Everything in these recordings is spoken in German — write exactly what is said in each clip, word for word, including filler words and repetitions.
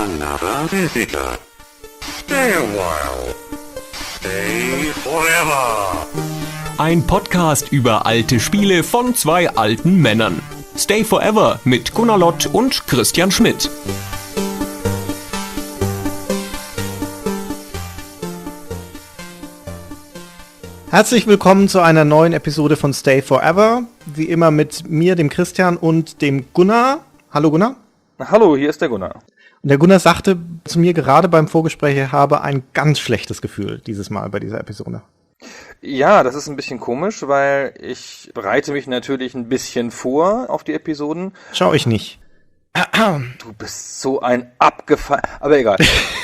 another visitor. Stay a while. Stay forever. Ein Podcast über alte Spiele von zwei alten Männern. Stay Forever mit Gunnar Lott und Christian Schmidt. Herzlich willkommen zu einer neuen Episode von Stay Forever. Wie immer mit mir, dem Christian und dem Gunnar. Hallo Gunnar. Hallo, hier ist der Gunnar. Und der Gunnar sagte zu mir gerade beim Vorgespräch, er habe ein ganz schlechtes Gefühl dieses Mal bei dieser Episode. Ja, das ist ein bisschen komisch, weil ich bereite mich natürlich ein bisschen vor auf die Episoden. Schau ich nicht. Du bist so ein abgefallen... Aber egal.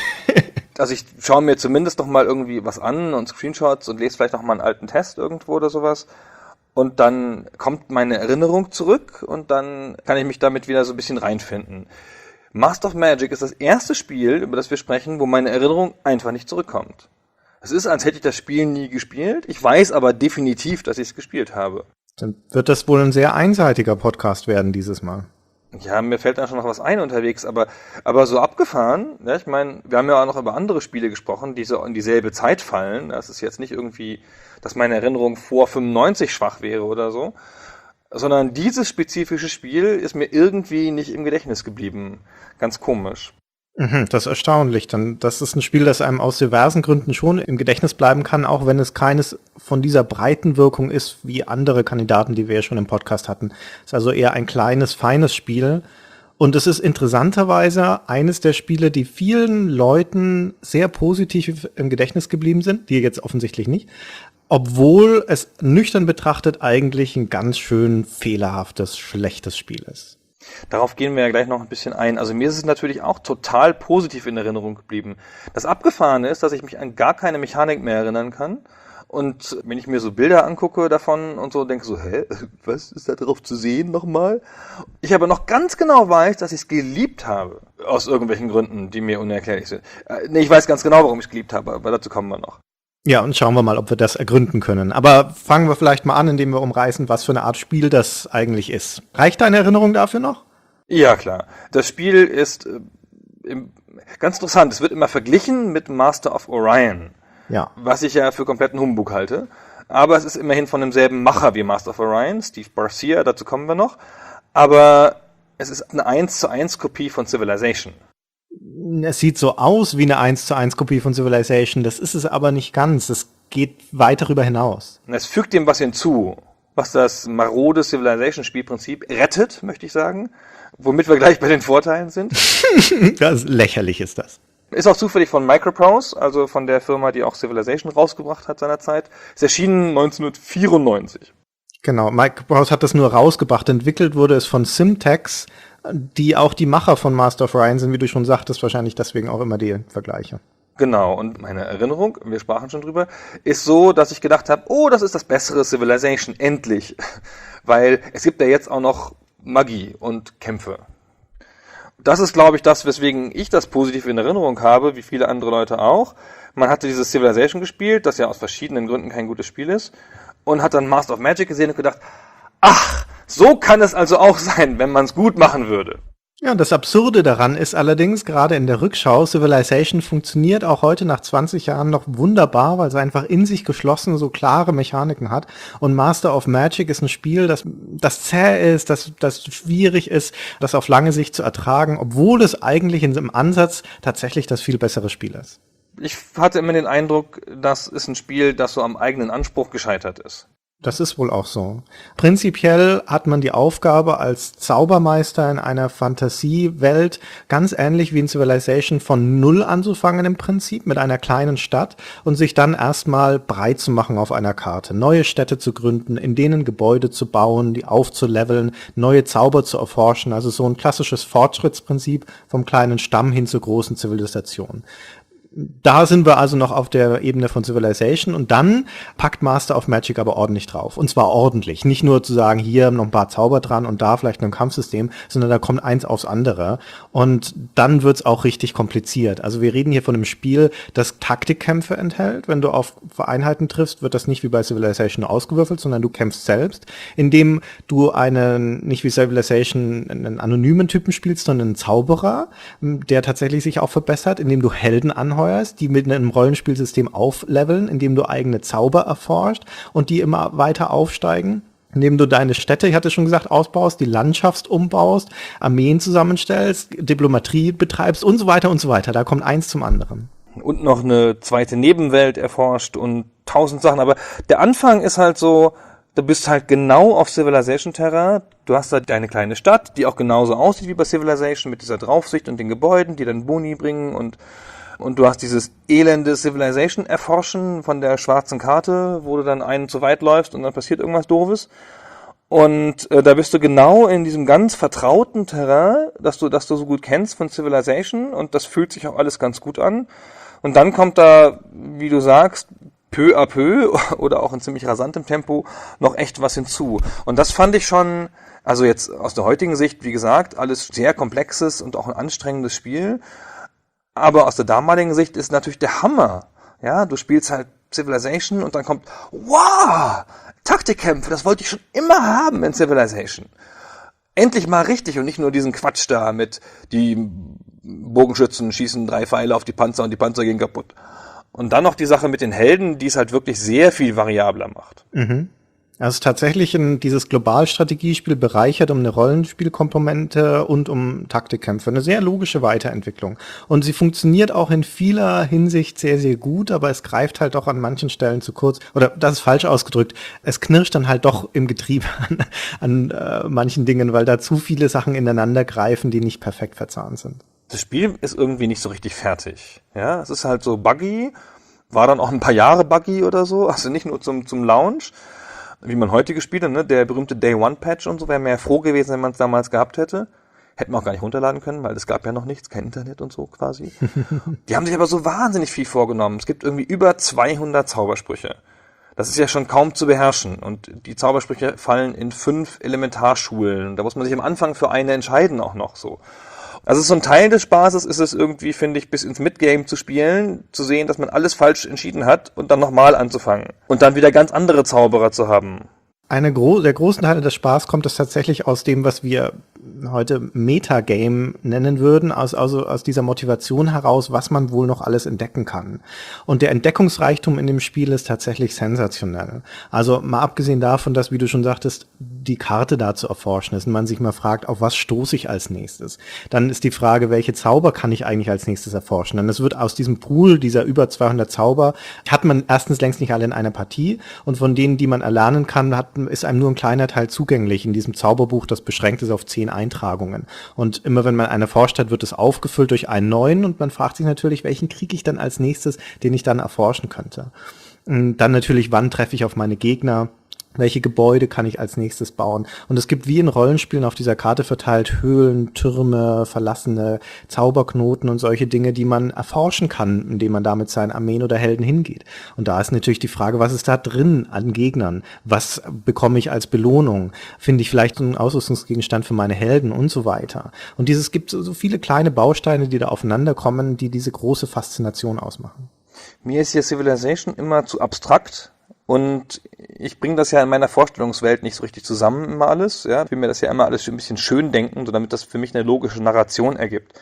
Also ich schaue mir zumindest noch mal irgendwie was an und Screenshots und lese vielleicht noch mal einen alten Test irgendwo oder sowas. Und dann kommt meine Erinnerung zurück und dann kann ich mich damit wieder so ein bisschen reinfinden. Master of Magic ist das erste Spiel, über das wir sprechen, wo meine Erinnerung einfach nicht zurückkommt. Es ist, als hätte ich das Spiel nie gespielt. Ich weiß aber definitiv, dass ich es gespielt habe. Dann wird das wohl ein sehr einseitiger Podcast werden dieses Mal. Ja, mir fällt dann schon noch was ein unterwegs, aber aber so abgefahren, ja, ich meine, wir haben ja auch noch über andere Spiele gesprochen, die so in dieselbe Zeit fallen. Das ist jetzt nicht irgendwie, dass meine Erinnerung vor fünfundneunzig schwach wäre oder so, sondern dieses spezifische Spiel ist mir irgendwie nicht im Gedächtnis geblieben. Ganz komisch. Mhm, das ist erstaunlich. Dann, das ist ein Spiel, das einem aus diversen Gründen schon im Gedächtnis bleiben kann, auch wenn es keines von dieser breiten Wirkung ist, wie andere Kandidaten, die wir ja schon im Podcast hatten. Es ist also eher ein kleines, feines Spiel. Und es ist interessanterweise eines der Spiele, die vielen Leuten sehr positiv im Gedächtnis geblieben sind, die jetzt offensichtlich nicht, obwohl es nüchtern betrachtet eigentlich ein ganz schön fehlerhaftes, schlechtes Spiel ist. Darauf gehen wir ja gleich noch ein bisschen ein. Also mir ist es natürlich auch total positiv in Erinnerung geblieben. Das Abgefahrene ist, dass ich mich an gar keine Mechanik mehr erinnern kann. Und wenn ich mir so Bilder angucke davon und so, denke so, hä, was ist da drauf zu sehen nochmal? Ich aber noch ganz genau weiß, dass ich es geliebt habe. Aus irgendwelchen Gründen, die mir unerklärlich sind. Äh, nee, ich weiß ganz genau, warum ich es geliebt habe, aber dazu kommen wir noch. Ja, und schauen wir mal, ob wir das ergründen können. Aber fangen wir vielleicht mal an, indem wir umreißen, was für eine Art Spiel das eigentlich ist. Reicht deine Erinnerung dafür noch? Ja, klar. Das Spiel ist äh, im, ganz interessant. Es wird immer verglichen mit Master of Orion. Ja. Was ich ja für kompletten Humbug halte. Aber es ist immerhin von demselben Macher wie Master of Orion, Steve Barcia, dazu kommen wir noch. Aber es ist eine eins zu eins Kopie von Civilization. Es sieht so aus wie eine eins zu eins Kopie von Civilization, das ist es aber nicht ganz. Es geht weit darüber hinaus. Es fügt dem was hinzu, was das marode Civilization-Spielprinzip rettet, möchte ich sagen. Womit wir gleich bei den Vorteilen sind. Das lächerlich ist das. Ist auch zufällig von Microprose, also von der Firma, die auch Civilization rausgebracht hat seinerzeit. Ist erschienen neunzehnhundertvierundneunzig. Genau, Microprose hat das nur rausgebracht. Entwickelt wurde es von Simtex, die auch die Macher von Master of Orion sind, wie du schon sagtest, wahrscheinlich deswegen auch immer die Vergleiche. Genau, und meine Erinnerung, wir sprachen schon drüber, ist so, dass ich gedacht habe, oh, das ist das bessere Civilization, endlich. Weil es gibt ja jetzt auch noch Magie und Kämpfe. Das ist, glaube ich, das, weswegen ich das positiv in Erinnerung habe, wie viele andere Leute auch. Man hatte dieses Civilization gespielt, das ja aus verschiedenen Gründen kein gutes Spiel ist, und hat dann Master of Magic gesehen und gedacht, ach, so kann es also auch sein, wenn man es gut machen würde. Ja, das Absurde daran ist allerdings, gerade in der Rückschau, Civilization funktioniert auch heute nach zwanzig Jahren noch wunderbar, weil es einfach in sich geschlossen so klare Mechaniken hat. Und Master of Magic ist ein Spiel, das, das zäh ist, das, das schwierig ist, das auf lange Sicht zu ertragen, obwohl es eigentlich in seinem Ansatz tatsächlich das viel bessere Spiel ist. Ich hatte immer den Eindruck, das ist ein Spiel, das so am eigenen Anspruch gescheitert ist. Das ist wohl auch so. Prinzipiell hat man die Aufgabe als Zaubermeister in einer Fantasiewelt, ganz ähnlich wie in Civilization, von Null anzufangen im Prinzip, mit einer kleinen Stadt und sich dann erstmal breit zu machen auf einer Karte. Neue Städte zu gründen, in denen Gebäude zu bauen, die aufzuleveln, neue Zauber zu erforschen. Also so ein klassisches Fortschrittsprinzip vom kleinen Stamm hin zur großen Zivilisation. Da sind wir also noch auf der Ebene von Civilization und dann packt Master of Magic aber ordentlich drauf. Und zwar ordentlich. Nicht nur zu sagen, hier noch ein paar Zauber dran und da vielleicht noch ein Kampfsystem, sondern da kommt eins aufs andere. Und dann wird's auch richtig kompliziert. Also wir reden hier von einem Spiel, das Taktikkämpfe enthält. Wenn du auf Einheiten triffst, wird das nicht wie bei Civilization ausgewürfelt, sondern du kämpfst selbst, indem du einen, nicht wie Civilization, einen anonymen Typen spielst, sondern einen Zauberer, der tatsächlich sich auch verbessert, indem du Helden anhäufst, die mit einem Rollenspielsystem aufleveln, indem du eigene Zauber erforscht und die immer weiter aufsteigen, indem du deine Städte, ich hatte schon gesagt, ausbaust, die Landschaft umbaust, Armeen zusammenstellst, Diplomatie betreibst und so weiter und so weiter. Da kommt eins zum anderen. Und noch eine zweite Nebenwelt erforscht und tausend Sachen. Aber der Anfang ist halt so, du bist halt genau auf Civilization-Terrain. Du hast da deine kleine Stadt, die auch genauso aussieht wie bei Civilization, mit dieser Draufsicht und den Gebäuden, die dann Boni bringen und Und du hast dieses elende Civilization-Erforschen von der schwarzen Karte, wo du dann einen zu weit läufst und dann passiert irgendwas Doofes. Und äh, da bist du genau in diesem ganz vertrauten Terrain, das du, das du so gut kennst von Civilization, und das fühlt sich auch alles ganz gut an. Und dann kommt da, wie du sagst, peu à peu oder auch in ziemlich rasantem Tempo noch echt was hinzu. Und das fand ich schon, also jetzt aus der heutigen Sicht, wie gesagt, alles sehr komplexes und auch ein anstrengendes Spiel. Aber aus der damaligen Sicht ist natürlich der Hammer. Ja, du spielst halt Civilization und dann kommt, wow, Taktikkämpfe, das wollte ich schon immer haben in Civilization. Endlich mal richtig und nicht nur diesen Quatsch da mit die Bogenschützen schießen drei Pfeile auf die Panzer und die Panzer gehen kaputt. Und dann noch die Sache mit den Helden, die es halt wirklich sehr viel variabler macht. Mhm. Also tatsächlich in dieses Globalstrategiespiel bereichert um eine Rollenspielkomponente und um Taktikkämpfe. Eine sehr logische Weiterentwicklung. Und sie funktioniert auch in vieler Hinsicht sehr, sehr gut, aber es greift halt doch an manchen Stellen zu kurz. Oder das ist falsch ausgedrückt. Es knirscht dann halt doch im Getriebe an, an äh, manchen Dingen, weil da zu viele Sachen ineinander greifen, die nicht perfekt verzahnt sind. Das Spiel ist irgendwie nicht so richtig fertig. Ja, es ist halt so buggy, war dann auch ein paar Jahre buggy oder so, also nicht nur zum, zum Launch, wie man heute gespielt hat, ne? Der berühmte Day-One-Patch und so, wäre mehr froh gewesen, wenn man es damals gehabt hätte. Hätten wir auch gar nicht runterladen können, weil es gab ja noch nichts, kein Internet und so quasi. Die haben sich aber so wahnsinnig viel vorgenommen. Es gibt irgendwie über zweihundert Zaubersprüche. Das ist ja schon kaum zu beherrschen. Und die Zaubersprüche fallen in fünf Elementarschulen. Da muss man sich am Anfang für eine entscheiden auch noch so. Also so ein Teil des Spaßes ist es irgendwie, finde ich, bis ins Midgame zu spielen, zu sehen, dass man alles falsch entschieden hat und dann nochmal anzufangen. Und dann wieder ganz andere Zauberer zu haben. Eine gro- der großen Teile des Spaß kommt es tatsächlich aus dem, was wir heute Metagame nennen würden, aus, also aus dieser Motivation heraus, was man wohl noch alles entdecken kann. Und der Entdeckungsreichtum in dem Spiel ist tatsächlich sensationell. Also mal abgesehen davon, dass, wie du schon sagtest, die Karte da zu erforschen ist und man sich mal fragt, auf was stoße ich als nächstes. Dann ist die Frage, welche Zauber kann ich eigentlich als nächstes erforschen? Denn es wird aus diesem Pool dieser über zweihundert Zauber, hat man erstens längst nicht alle in einer Partie und von denen, die man erlernen kann, hat, ist einem nur ein kleiner Teil zugänglich in diesem Zauberbuch, das beschränkt ist auf zehn Eintragungen. Und immer wenn man eine erforscht hat, wird es aufgefüllt durch einen neuen und man fragt sich natürlich, welchen kriege ich dann als nächstes, den ich dann erforschen könnte. Und dann natürlich, wann treffe ich auf meine Gegner? Welche Gebäude kann ich als nächstes bauen? Und es gibt wie in Rollenspielen auf dieser Karte verteilt Höhlen, Türme, verlassene Zauberknoten und solche Dinge, die man erforschen kann, indem man da mit seinen Armeen oder Helden hingeht. Und da ist natürlich die Frage, was ist da drin an Gegnern? Was bekomme ich als Belohnung? Finde ich vielleicht einen Ausrüstungsgegenstand für meine Helden und so weiter? Und dieses gibt so viele kleine Bausteine, die da aufeinander kommen, die diese große Faszination ausmachen. Mir ist hier Civilization immer zu abstrakt. Und ich bringe das ja in meiner Vorstellungswelt nicht so richtig zusammen immer alles. Ja? Ich will mir das ja immer alles ein bisschen schön denken, so damit das für mich eine logische Narration ergibt.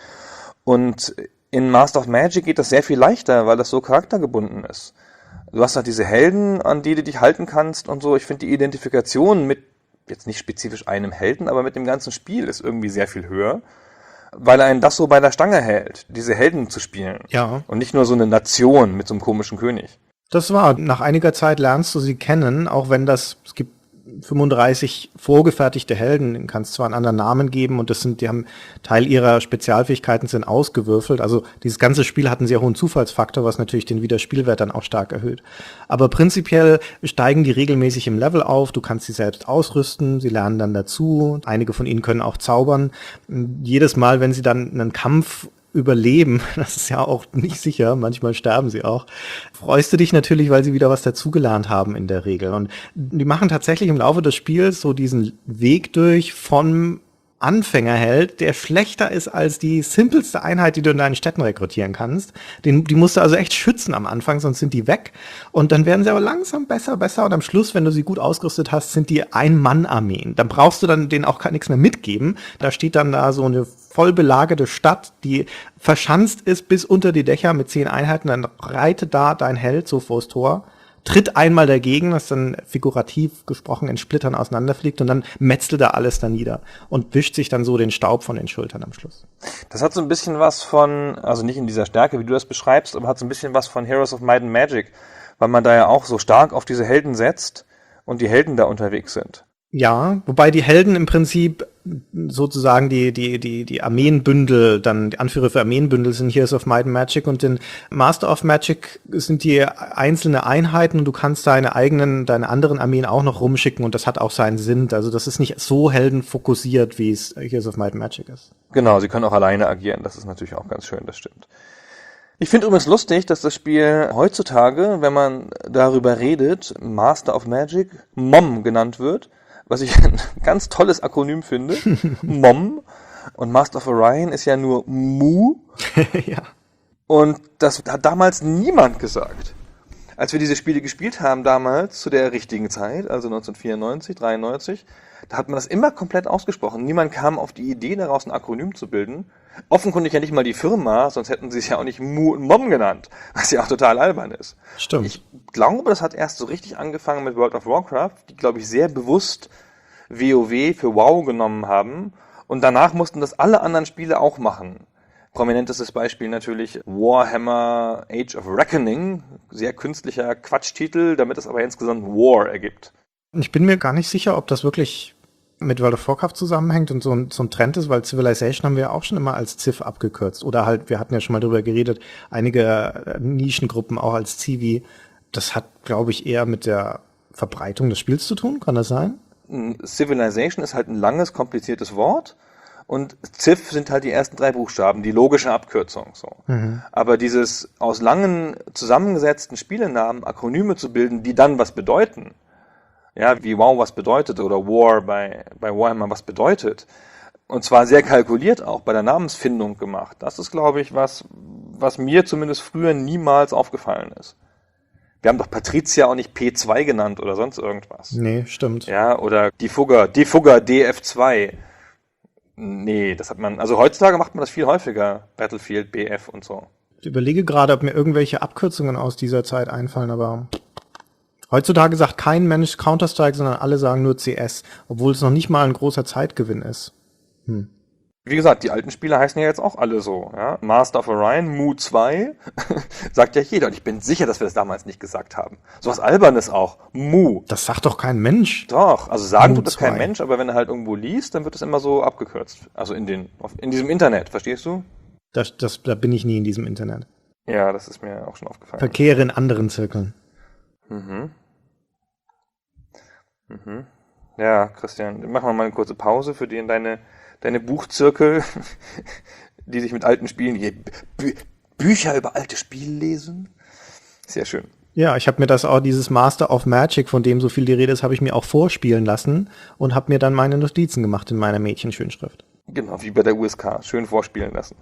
Und in Master of Magic geht das sehr viel leichter, weil das so charaktergebunden ist. Du hast halt diese Helden, an die du dich halten kannst und so. Ich finde die Identifikation mit, jetzt nicht spezifisch einem Helden, aber mit dem ganzen Spiel ist irgendwie sehr viel höher, weil einen das so bei der Stange hält, diese Helden zu spielen. Ja. Und nicht nur so eine Nation mit so einem komischen König. Das war, nach einiger Zeit lernst du sie kennen, auch wenn das, es gibt fünfunddreißig vorgefertigte Helden, denen kannst zwar einen anderen Namen geben und das sind, die haben, Teil ihrer Spezialfähigkeiten sind ausgewürfelt, also dieses ganze Spiel hat einen sehr hohen Zufallsfaktor, was natürlich den Wiederspielwert dann auch stark erhöht. Aber prinzipiell steigen die regelmäßig im Level auf, du kannst sie selbst ausrüsten, sie lernen dann dazu, einige von ihnen können auch zaubern. Jedes Mal, wenn sie dann einen Kampf überleben, das ist ja auch nicht sicher, manchmal sterben sie auch, freust du dich natürlich, weil sie wieder was dazugelernt haben in der Regel. Und die machen tatsächlich im Laufe des Spiels so diesen Weg durch vom Anfängerheld, der schlechter ist als die simpelste Einheit, die du in deinen Städten rekrutieren kannst. Den, die musst du also echt schützen am Anfang, sonst sind die weg. Und dann werden sie aber langsam besser, besser. Und am Schluss, wenn du sie gut ausgerüstet hast, sind die Ein-Mann-Armeen. Dann brauchst du dann denen auch nichts mehr mitgeben. Da steht dann da so eine voll belagerte Stadt, die verschanzt ist bis unter die Dächer mit zehn Einheiten. Dann reitet da dein Held so vors Tor, tritt einmal dagegen, das dann figurativ gesprochen in Splittern auseinanderfliegt und dann metzelt er alles da nieder und wischt sich dann so den Staub von den Schultern am Schluss. Das hat so ein bisschen was von, also nicht in dieser Stärke, wie du das beschreibst, aber hat so ein bisschen was von Heroes of Might and Magic, weil man da ja auch so stark auf diese Helden setzt und die Helden da unterwegs sind. Ja, wobei die Helden im Prinzip sozusagen die die die die Armeenbündel, dann die Anführer für Armeenbündel sind Heroes of Might and Magic, und in Master of Magic sind die einzelne Einheiten und du kannst deine eigenen, deine anderen Armeen auch noch rumschicken und das hat auch seinen Sinn. Also das ist nicht so heldenfokussiert, wie es Heroes of Might and Magic ist. Genau, sie können auch alleine agieren, das ist natürlich auch ganz schön, das stimmt. Ich finde übrigens lustig, dass das Spiel heutzutage, wenn man darüber redet, Master of Magic, M O M genannt wird, was ich ein ganz tolles Akronym finde. M O M. Und Master of Orion ist ja nur M U. Ja. Und das hat damals niemand gesagt. Als wir diese Spiele gespielt haben damals, zu der richtigen Zeit, also neunzehnhundertvierundneunzig, dreiundneunzig, da hat man das immer komplett ausgesprochen. Niemand kam auf die Idee, daraus ein Akronym zu bilden. Offenkundig ja nicht mal die Firma, sonst hätten sie es ja auch nicht M U und M O M genannt, was ja auch total albern ist. Stimmt. Ich glaube, das hat erst so richtig angefangen mit World of Warcraft, die, glaube ich, sehr bewusst WoW für WoW genommen haben. Und danach mussten das alle anderen Spiele auch machen. Prominentestes Beispiel natürlich Warhammer Age of Reckoning. Sehr künstlicher Quatschtitel, damit es aber insgesamt War ergibt. Ich bin mir gar nicht sicher, ob das wirklich mit World of Warcraft zusammenhängt und so ein, so ein Trend ist, weil Civilization haben wir ja auch schon immer als Civ abgekürzt. Oder halt, wir hatten ja schon mal drüber geredet, einige Nischengruppen auch als Civi. Das hat, glaube ich, eher mit der Verbreitung des Spiels zu tun. Kann das sein? Civilization ist halt ein langes, kompliziertes Wort. Und Civ sind halt die ersten drei Buchstaben, die logische Abkürzung. So. Mhm. Aber dieses aus langen zusammengesetzten Spielenamen Akronyme zu bilden, die dann was bedeuten, ja, wie WoW was bedeutet oder War bei, bei Warhammer was bedeutet, und zwar sehr kalkuliert auch bei der Namensfindung gemacht, das ist, glaube ich, was, was mir zumindest früher niemals aufgefallen ist. Wir haben doch Patricia auch nicht P zwei genannt oder sonst irgendwas. Nee, stimmt. Ja, oder Defugger, Defugger D F zwei. Nee, das hat man, also heutzutage macht man das viel häufiger, Battlefield, B F und so. Ich überlege gerade, ob mir irgendwelche Abkürzungen aus dieser Zeit einfallen, aber heutzutage sagt kein Mensch Counter-Strike, sondern alle sagen nur C S, obwohl es noch nicht mal ein großer Zeitgewinn ist. Hm. Wie gesagt, die alten Spiele heißen ja jetzt auch alle so. Ja? Master of Orion, M U zwei, sagt ja jeder. Und ich bin sicher, dass wir das damals nicht gesagt haben. So was Albernes auch. M U. Das sagt doch kein Mensch. Doch, also sagen M U tut das kein Mensch, aber wenn er halt irgendwo liest, dann wird es immer so abgekürzt. Also in den, in diesem Internet, verstehst du? Das, das, da bin ich nie in diesem Internet. Ja, das ist mir auch schon aufgefallen. Verkehre in anderen Zirkeln. Mhm. Mhm. Ja, Christian, machen wir mal eine kurze Pause für die in deine deine Buchzirkel, die sich mit alten Spielen, die Bü- Bücher über alte Spiele lesen. Sehr schön. Ja, ich habe mir das auch, dieses Master of Magic, von dem so viel die Rede ist, habe ich mir auch vorspielen lassen und habe mir dann meine Notizen gemacht in meiner Mädchenschönschrift. Genau, wie bei der U S K. Schön vorspielen lassen.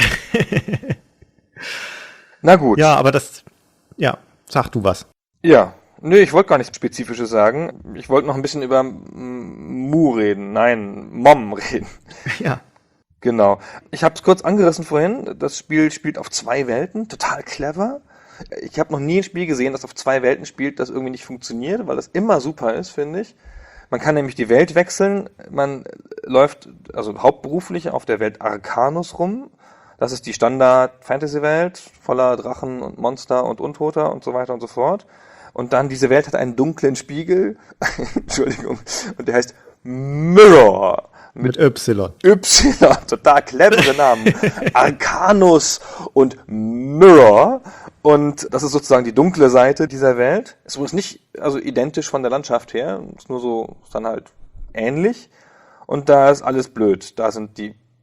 Na gut. Ja, aber das, ja, sag du was. Ja, nö, ich wollte gar nichts Spezifisches sagen. Ich wollte noch ein bisschen über M U reden. Nein, M O M reden. Ja. Genau. Ich habe es kurz angerissen vorhin. Das Spiel spielt auf zwei Welten. Total clever. Ich habe noch nie ein Spiel gesehen, das auf zwei Welten spielt, das irgendwie nicht funktioniert, weil das immer super ist, finde ich. Man kann nämlich die Welt wechseln. Man läuft also hauptberuflich auf der Welt Arcanus rum. Das ist die Standard-Fantasy-Welt voller Drachen und Monster und Untoter und so weiter und so fort. Und dann, diese Welt hat einen dunklen Spiegel, Entschuldigung, und der heißt Mirror. Mit, mit Y. Y, total clevere Namen. Arcanus und Mirror. Und das ist sozusagen die dunkle Seite dieser Welt. Ist übrigens nicht also identisch von der Landschaft her, ist nur so, ist dann halt ähnlich. Und da ist alles blöd. Da sind die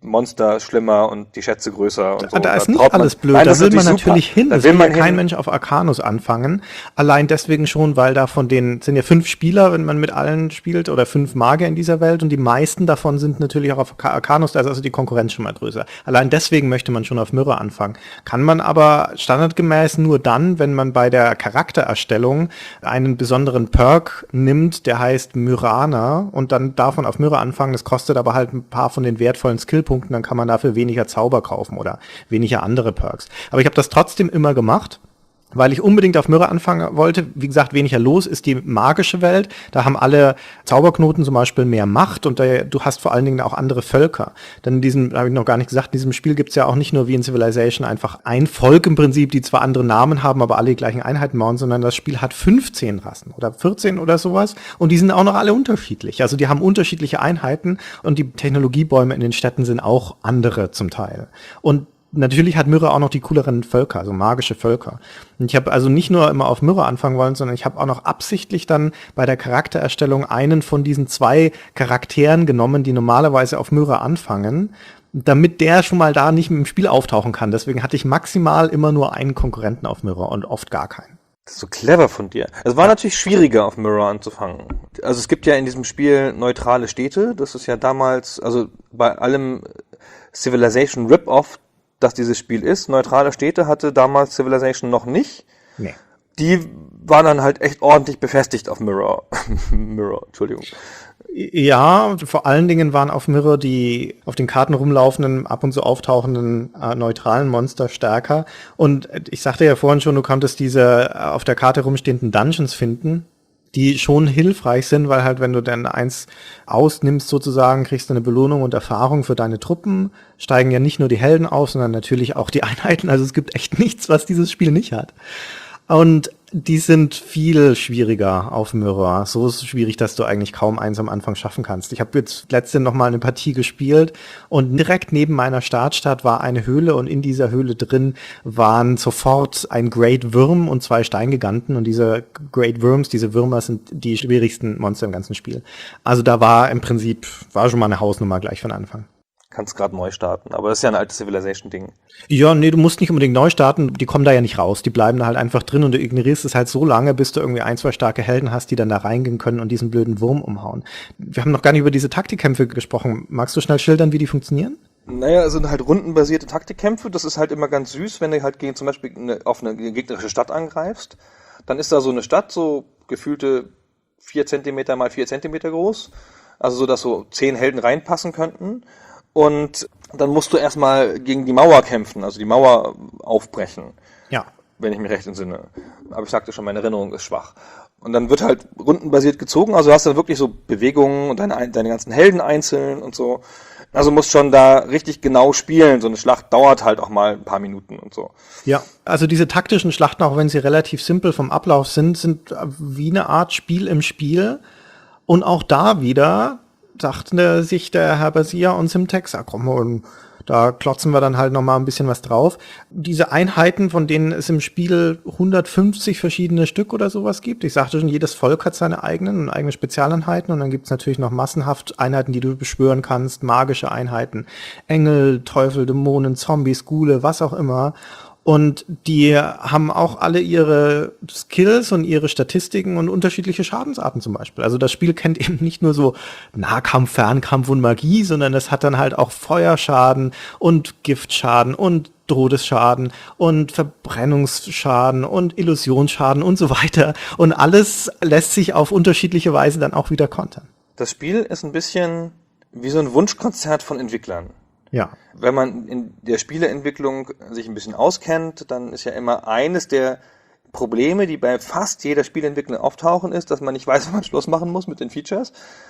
Monster schlimmer und die Schätze größer und so. Da ist da nicht traut man- alles blöd, Nein, da das will ist man natürlich natürlich super. hin. Da Das will will man ja kein hin. Mensch auf Arcanus anfangen. Allein deswegen schon, weil da von den, sind ja fünf Spieler, wenn man mit allen spielt, oder fünf Magier in dieser Welt und die meisten davon sind natürlich auch auf Arcanus, da ist also die Konkurrenz schon mal größer. Allein deswegen möchte man schon auf Myrrhe anfangen. Kann man aber standardgemäß nur dann, wenn man bei der Charaktererstellung einen besonderen Perk nimmt, der heißt Myrana und dann davon auf Myrrhe anfangen. Das kostet aber halt ein paar von den wertvollen Skillpunkten, dann kann man dafür weniger Zauber kaufen oder weniger andere Perks. Aber ich habe das trotzdem immer gemacht, weil ich unbedingt auf Myrrhe anfangen wollte. Wie gesagt, weniger los ist die magische Welt. Da haben alle Zauberknoten zum Beispiel mehr Macht und da, du hast vor allen Dingen auch andere Völker. Denn in diesem, habe ich noch gar nicht gesagt, in diesem Spiel gibt's ja auch nicht nur wie in Civilization einfach ein Volk im Prinzip, die zwar andere Namen haben, aber alle die gleichen Einheiten bauen, sondern das Spiel hat fünfzehn Rassen oder vierzehn oder sowas und die sind auch noch alle unterschiedlich. Also die haben unterschiedliche Einheiten und die Technologiebäume in den Städten sind auch andere zum Teil. Und natürlich hat Myrrhe auch noch die cooleren Völker, also magische Völker. Und ich habe also nicht nur immer auf Myrrhe anfangen wollen, sondern ich habe auch noch absichtlich dann bei der Charaktererstellung einen von diesen zwei Charakteren genommen, die normalerweise auf Myrrhe anfangen, damit der schon mal da nicht im Spiel auftauchen kann. Deswegen hatte ich maximal immer nur einen Konkurrenten auf Myrrhe und oft gar keinen. Das ist so clever von dir. Es war natürlich schwieriger, auf Myrrhe anzufangen. Also es gibt ja in diesem Spiel neutrale Städte. Das ist ja damals, also bei allem Civilization Rip-Off, dass dieses Spiel ist. Neutrale Städte hatte damals Civilization noch nicht. Nee. Die waren dann halt echt ordentlich befestigt auf Mirror. Mirror, Entschuldigung. Ja, vor allen Dingen waren auf Myrrhe die auf den Karten rumlaufenden, ab und zu auftauchenden äh, neutralen Monster stärker. Und ich sagte ja vorhin schon, du konntest diese äh, auf der Karte rumstehenden Dungeons finden, die schon hilfreich sind, weil halt, wenn du dann eins ausnimmst sozusagen, kriegst du eine Belohnung und Erfahrung für deine Truppen, steigen ja nicht nur die Helden auf, sondern natürlich auch die Einheiten. Also es gibt echt nichts, was dieses Spiel nicht hat. Und die sind viel schwieriger auf Myrrhe. So ist es schwierig, dass du eigentlich kaum eins am Anfang schaffen kannst. Ich habe jetzt letzte noch mal eine Partie gespielt und direkt neben meiner Startstadt war eine Höhle und in dieser Höhle drin waren sofort ein Great Worm und zwei Steingiganten und diese Great Worms, diese Würmer sind die schwierigsten Monster im ganzen Spiel. Also da war im Prinzip, war schon mal eine Hausnummer gleich von Anfang. Kannst gerade neu starten, aber das ist ja ein altes Civilization-Ding. Ja, nee, du musst nicht unbedingt neu starten, die kommen da ja nicht raus, die bleiben da halt einfach drin und du ignorierst es halt so lange, bis du irgendwie ein, zwei starke Helden hast, die dann da reingehen können und diesen blöden Wurm umhauen. Wir haben noch gar nicht über diese Taktikkämpfe gesprochen. Magst du schnell schildern, wie die funktionieren? Naja, es sind halt rundenbasierte Taktikkämpfe, das ist halt immer ganz süß, wenn du halt gegen zum Beispiel eine, auf eine gegnerische Stadt angreifst, dann ist da so eine Stadt, so gefühlte vier Zentimeter mal vier Zentimeter groß, also so, dass so zehn Helden reinpassen könnten. Und dann musst du erstmal gegen die Mauer kämpfen, also die Mauer aufbrechen. Ja. Wenn ich mich recht entsinne. Aber ich sagte schon, meine Erinnerung ist schwach. Und dann wird halt rundenbasiert gezogen, also hast du wirklich so Bewegungen und deine, deine ganzen Helden einzeln und so. Also musst schon da richtig genau spielen. So eine Schlacht dauert halt auch mal ein paar Minuten und so. Ja, also diese taktischen Schlachten, auch wenn sie relativ simpel vom Ablauf sind, sind wie eine Art Spiel im Spiel. Und auch da wieder dachte sich der Herr Basier und Simtex, ah, komm, und da klotzen wir dann halt noch mal ein bisschen was drauf. Diese Einheiten, von denen es im Spiel hundertfünfzig verschiedene Stück oder sowas gibt. Ich sagte schon, jedes Volk hat seine eigenen und eigene Spezialeinheiten und dann gibt's natürlich noch massenhaft Einheiten, die du beschwören kannst, magische Einheiten, Engel, Teufel, Dämonen, Zombies, Ghule, was auch immer. Und die haben auch alle ihre Skills und ihre Statistiken und unterschiedliche Schadensarten zum Beispiel. Also das Spiel kennt eben nicht nur so Nahkampf, Fernkampf und Magie, sondern es hat dann halt auch Feuerschaden und Giftschaden und Todesschaden und Verbrennungsschaden und Illusionsschaden und so weiter. Und alles lässt sich auf unterschiedliche Weise dann auch wieder kontern. Das Spiel ist ein bisschen wie so ein Wunschkonzert von Entwicklern. Ja. Wenn man in der Spieleentwicklung sich ein bisschen auskennt, dann ist ja immer eines der Probleme, die bei fast jeder Spieleentwicklung auftauchen, ist, dass man nicht weiß, wann man Schluss machen muss mit den Features.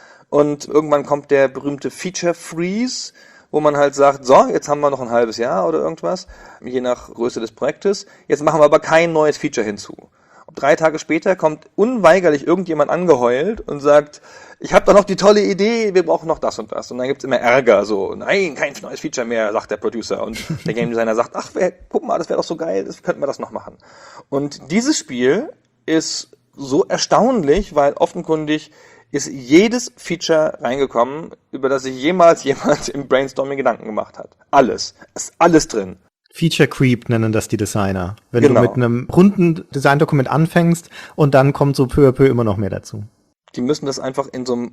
Und irgendwann kommt der berühmte Feature Freeze, wo man halt sagt, so, jetzt haben wir noch ein halbes Jahr oder irgendwas, je nach Größe des Projektes. Jetzt machen wir aber kein neues Feature hinzu. Und drei Tage später kommt unweigerlich irgendjemand angeheult und sagt, ich habe doch noch die tolle Idee, wir brauchen noch das und das. Und dann gibt's immer Ärger, so, nein, kein neues Feature mehr, sagt der Producer. Und der Game Designer sagt, ach, wer, guck mal, das wäre doch so geil, das könnten wir das noch machen. Und dieses Spiel ist so erstaunlich, weil offenkundig ist jedes Feature reingekommen, über das sich jemals jemand im Brainstorming Gedanken gemacht hat. Alles. Ist alles drin. Feature Creep nennen das die Designer. Wenn Genau. du mit einem runden Designdokument anfängst und dann kommt so peu à peu immer noch mehr dazu. Die müssen das einfach in so einem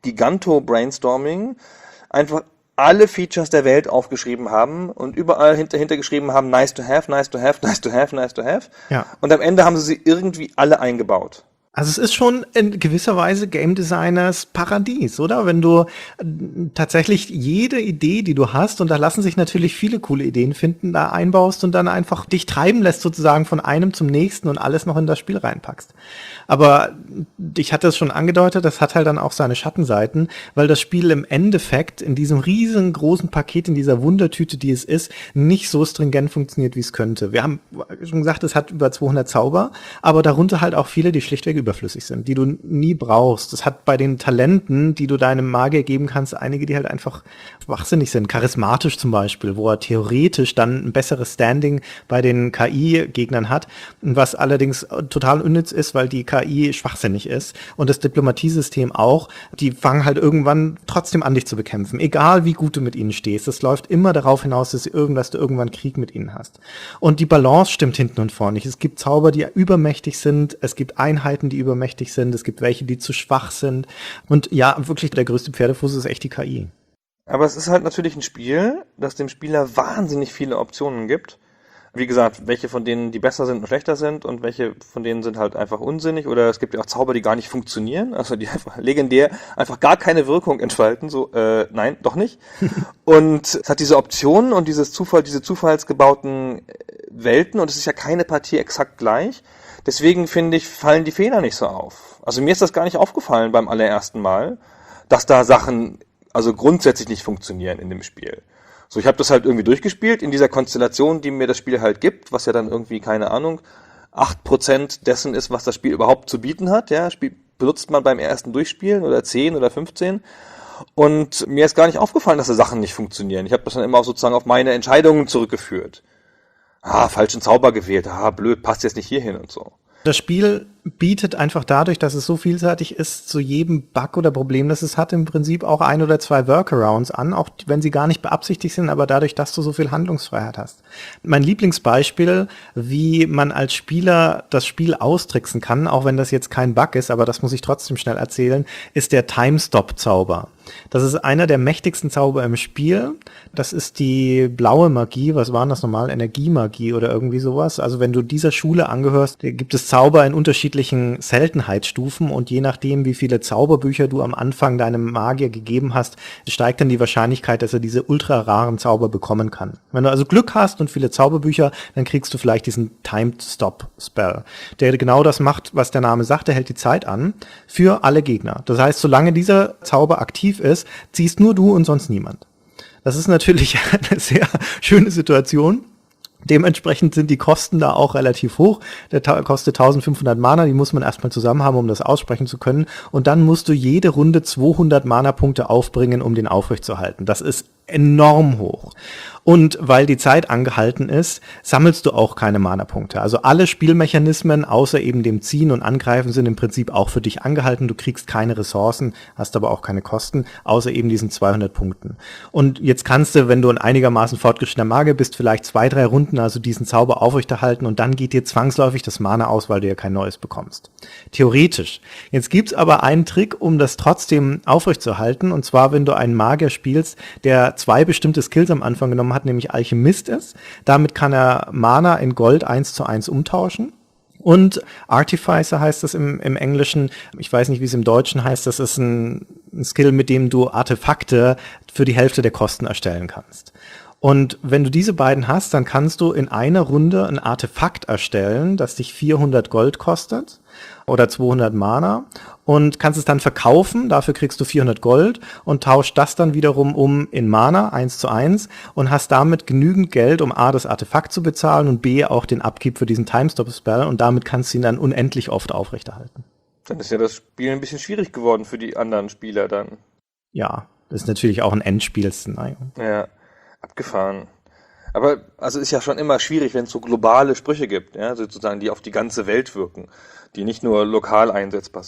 Giganto-Brainstorming einfach alle Features der Welt aufgeschrieben haben und überall hinter, hintergeschrieben haben, nice to have, nice to have, nice to have, nice to have. Ja. Und am Ende haben sie sie irgendwie alle eingebaut. Also es ist schon in gewisser Weise Game Designers Paradies, oder? Wenn du äh, tatsächlich jede Idee, die du hast, und da lassen sich natürlich viele coole Ideen finden, da einbaust und dann einfach dich treiben lässt sozusagen von einem zum nächsten und alles noch in das Spiel reinpackst. Aber ich hatte es schon angedeutet, das hat halt dann auch seine Schattenseiten, weil das Spiel im Endeffekt in diesem riesengroßen Paket, in dieser Wundertüte, die es ist, nicht so stringent funktioniert, wie es könnte. Wir haben schon gesagt, es hat über zweihundert Zauber, aber darunter halt auch viele, die schlichtweg überflüssig sind, die du nie brauchst. Es hat bei den Talenten, die du deinem Magier geben kannst, einige, die halt einfach schwachsinnig sind. Charismatisch zum Beispiel, wo er theoretisch dann ein besseres Standing bei den K I-Gegnern hat, was allerdings total unnütz ist, weil die K I schwachsinnig ist und das Diplomatiesystem auch. Die fangen halt irgendwann trotzdem an, dich zu bekämpfen, egal wie gut du mit ihnen stehst. Es läuft immer darauf hinaus, dass, irgendwas, du irgendwann Krieg mit ihnen hast. Und die Balance stimmt hinten und vorne nicht. Es gibt Zauber, die übermächtig sind, es gibt Einheiten, die übermächtig sind, es gibt welche, die zu schwach sind. Und ja, wirklich der größte Pferdefuß ist echt die K I. Aber es ist halt natürlich ein Spiel, das dem Spieler wahnsinnig viele Optionen gibt. Wie gesagt, welche von denen, die besser sind und schlechter sind und welche von denen sind halt einfach unsinnig oder es gibt ja auch Zauber, die gar nicht funktionieren, also die einfach legendär einfach gar keine Wirkung entfalten, so, äh, nein, doch nicht. Und es hat diese Optionen und dieses Zufall, diese zufallsgebauten Welten und es ist ja keine Partie exakt gleich. Deswegen finde ich, fallen die Fehler nicht so auf. Also mir ist das gar nicht aufgefallen beim allerersten Mal, dass da Sachen also grundsätzlich nicht funktionieren in dem Spiel. So, ich habe das halt irgendwie durchgespielt in dieser Konstellation, die mir das Spiel halt gibt, was ja dann irgendwie, keine Ahnung, acht Prozent dessen ist, was das Spiel überhaupt zu bieten hat. Ja, Spiel benutzt man beim ersten Durchspielen oder zehn oder fünfzehn. Und mir ist gar nicht aufgefallen, dass die Sachen nicht funktionieren. Ich habe das dann immer sozusagen auf meine Entscheidungen zurückgeführt. Ah, falschen Zauber gewählt. Ah, blöd, passt jetzt nicht hierhin und so. Das Spiel bietet einfach dadurch, dass es so vielseitig ist, zu jedem Bug oder Problem, das es hat, im Prinzip auch ein oder zwei Workarounds an, auch wenn sie gar nicht beabsichtigt sind, aber dadurch, dass du so viel Handlungsfreiheit hast. Mein Lieblingsbeispiel, wie man als Spieler das Spiel austricksen kann, auch wenn das jetzt kein Bug ist, aber das muss ich trotzdem schnell erzählen, ist der Time-Stop-Zauber. Das ist einer der mächtigsten Zauber im Spiel. Das ist die blaue Magie. Was war das normal? Energiemagie oder irgendwie sowas. Also wenn du dieser Schule angehörst, gibt es Zauber in unterschiedlichen Seltenheitsstufen und je nachdem, wie viele Zauberbücher du am Anfang deinem Magier gegeben hast, steigt dann die Wahrscheinlichkeit, dass er diese ultra raren Zauber bekommen kann. Wenn du also Glück hast und viele Zauberbücher, dann kriegst du vielleicht diesen Time-Stop-Spell, der genau das macht, was der Name sagt, der hält die Zeit an für alle Gegner. Das heißt, solange dieser Zauber aktiv ist, ziehst nur du und sonst niemand. Das ist natürlich eine sehr schöne Situation. Dementsprechend sind die Kosten da auch relativ hoch. Der ta- kostet eintausendfünfhundert Mana, die muss man erstmal zusammen haben, um das aussprechen zu können. Und dann musst du jede Runde zweihundert Mana-Punkte aufbringen, um den aufrechtzuerhalten. Das ist enorm hoch. Und weil die Zeit angehalten ist, sammelst du auch keine Mana-Punkte. Also alle Spielmechanismen, außer eben dem Ziehen und Angreifen, sind im Prinzip auch für dich angehalten. Du kriegst keine Ressourcen, hast aber auch keine Kosten, außer eben diesen zweihundert Punkten. Und jetzt kannst du, wenn du ein einigermaßen fortgeschrittener Magier bist, vielleicht zwei, drei Runden also diesen Zauber aufrechterhalten und dann geht dir zwangsläufig das Mana aus, weil du ja kein neues bekommst. Theoretisch. Jetzt gibt's aber einen Trick, um das trotzdem aufrechtzuerhalten, und zwar, wenn du einen Magier spielst, der zwei bestimmte Skills am Anfang genommen hat, nämlich Alchemist ist. Damit kann er Mana in Gold eins zu eins umtauschen. Und Artificer heißt das im, im Englischen. Ich weiß nicht, wie es im Deutschen heißt. Das ist ein, ein Skill, mit dem du Artefakte für die Hälfte der Kosten erstellen kannst. Und wenn du diese beiden hast, dann kannst du in einer Runde ein Artefakt erstellen, das dich vierhundert Gold kostet oder zweihundert Mana und kannst es dann verkaufen, dafür kriegst du vierhundert Gold und tauscht das dann wiederum um in Mana eins zu eins und hast damit genügend Geld, um A, das Artefakt zu bezahlen und B, auch den Upkeep für diesen Time-Stop-Spell, und damit kannst du ihn dann unendlich oft aufrechterhalten. Dann ist ja das Spiel ein bisschen schwierig geworden für die anderen Spieler dann. Ja, das ist natürlich auch ein Endspiel-Szenario. Ja, abgefahren. Aber also ist ja schon immer schwierig, wenn es so globale Sprüche gibt, ja, sozusagen, die auf die ganze Welt wirken, die nicht nur lokal einsetzbar sind.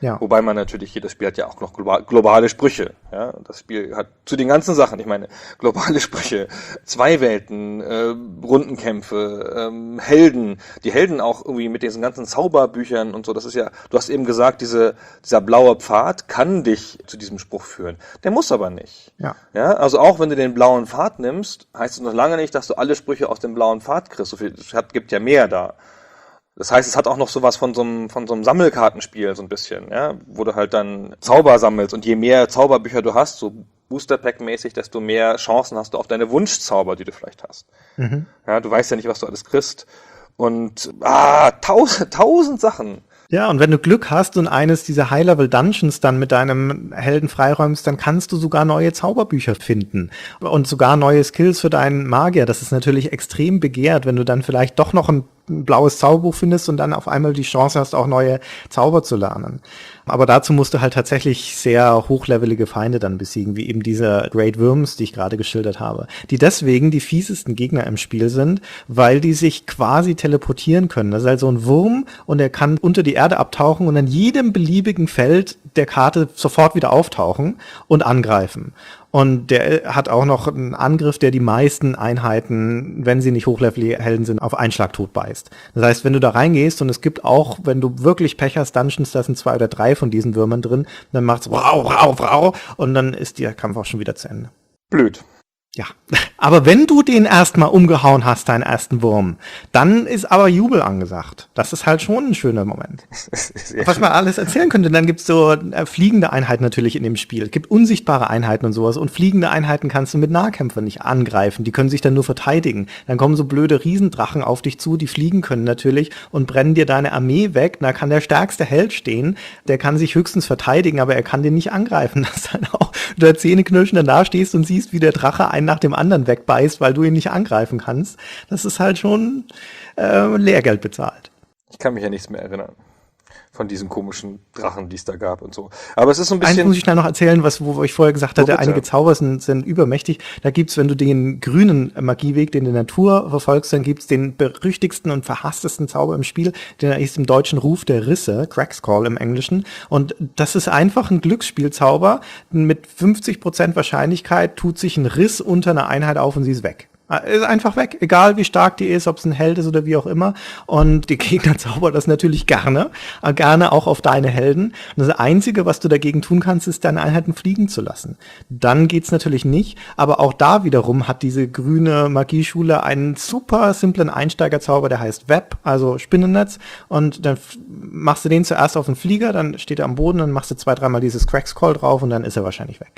Ja. Wobei man natürlich, jedes Spiel hat ja auch noch globale Sprüche. Ja? Das Spiel hat zu den ganzen Sachen, ich meine, globale Sprüche, zwei Welten, äh, Rundenkämpfe, ähm, Helden, die Helden auch irgendwie mit diesen ganzen Zauberbüchern und so, das ist ja, du hast eben gesagt, diese, dieser blaue Pfad kann dich zu diesem Spruch führen. Der muss aber nicht. Ja. Ja, also auch wenn du den blauen Pfad nimmst, heißt es noch lange nicht, dass du alle Sprüche aus dem blauen Pfad kriegst. So viel, es hat, gibt ja mehr da. Das heißt, es hat auch noch sowas von so einem, von so einem Sammelkartenspiel, so ein bisschen, ja, wo du halt dann Zauber sammelst und je mehr Zauberbücher du hast, so Booster-Pack-mäßig, desto mehr Chancen hast du auf deine Wunschzauber, die du vielleicht hast. Mhm. Ja, du weißt ja nicht, was du alles kriegst. Und, ah, tausend, tausend Sachen. Ja, und wenn du Glück hast und eines dieser High-Level-Dungeons dann mit deinem Helden freiräumst, dann kannst du sogar neue Zauberbücher finden und sogar neue Skills für deinen Magier. Das ist natürlich extrem begehrt, wenn du dann vielleicht doch noch ein ein blaues Zauberbuch findest und dann auf einmal die Chance hast, auch neue Zauber zu lernen. Aber dazu musst du halt tatsächlich sehr hochlevelige Feinde dann besiegen, wie eben diese Great Worms, die ich gerade geschildert habe, die deswegen die fiesesten Gegner im Spiel sind, weil die sich quasi teleportieren können. Das ist also ein Wurm und er kann unter die Erde abtauchen und an jedem beliebigen Feld der Karte sofort wieder auftauchen und angreifen. Und der hat auch noch einen Angriff, der die meisten Einheiten, wenn sie nicht hochlevelige Helden sind, auf einen Schlag tot beißt. Das heißt, wenn du da reingehst und es gibt auch, wenn du wirklich Pech hast, Dungeons, da sind zwei oder drei von diesen Würmern drin, dann macht's wow, wow, wow und dann ist der Kampf auch schon wieder zu Ende. Blöd. Ja, aber wenn du den erstmal umgehauen hast, deinen ersten Wurm, dann ist aber Jubel angesagt. Das ist halt schon ein schöner Moment. Was man alles erzählen könnte, dann gibt's so äh, fliegende Einheiten natürlich in dem Spiel. Es gibt unsichtbare Einheiten und sowas und fliegende Einheiten kannst du mit Nahkämpfern nicht angreifen. Die können sich dann nur verteidigen. Dann kommen so blöde Riesendrachen auf dich zu, die fliegen können natürlich und brennen dir deine Armee weg. Da kann der stärkste Held stehen, der kann sich höchstens verteidigen, aber er kann den nicht angreifen. Das ist dann auch, du da zähneknirschend da stehst und siehst, wie der Drache einen nach dem anderen wegbeißt, weil du ihn nicht angreifen kannst. Das ist halt schon äh, Lehrgeld bezahlt. Ich kann mich ja nichts mehr erinnern von diesen komischen Drachen, die es da gab und so. Aber es ist so ein bisschen... Eins muss ich schnell noch erzählen, was, wo ich vorher gesagt hatte, einige Zauber sind, sind übermächtig. Da gibt's, wenn du den grünen Magieweg, den in der Natur verfolgst, dann gibt's den berüchtigsten und verhasstesten Zauber im Spiel, der ist im Deutschen Ruf der Risse, Crack's Call im Englischen. Und das ist einfach ein Glücksspielzauber. Mit fünfzig Prozent Wahrscheinlichkeit tut sich ein Riss unter einer Einheit auf und sie ist weg. Ist einfach weg, egal wie stark die ist, ob es ein Held ist oder wie auch immer. Und die Gegner zaubern das natürlich gerne, gerne auch auf deine Helden. Und das Einzige, was du dagegen tun kannst, ist, deine Einheiten fliegen zu lassen. Dann geht's natürlich nicht, aber auch da wiederum hat diese grüne Magieschule einen super simplen Einsteigerzauber, der heißt Web, also Spinnennetz. Und dann machst du den zuerst auf den Flieger, dann steht er am Boden, dann machst du zwei, dreimal dieses Crack's Call drauf und dann ist er wahrscheinlich weg.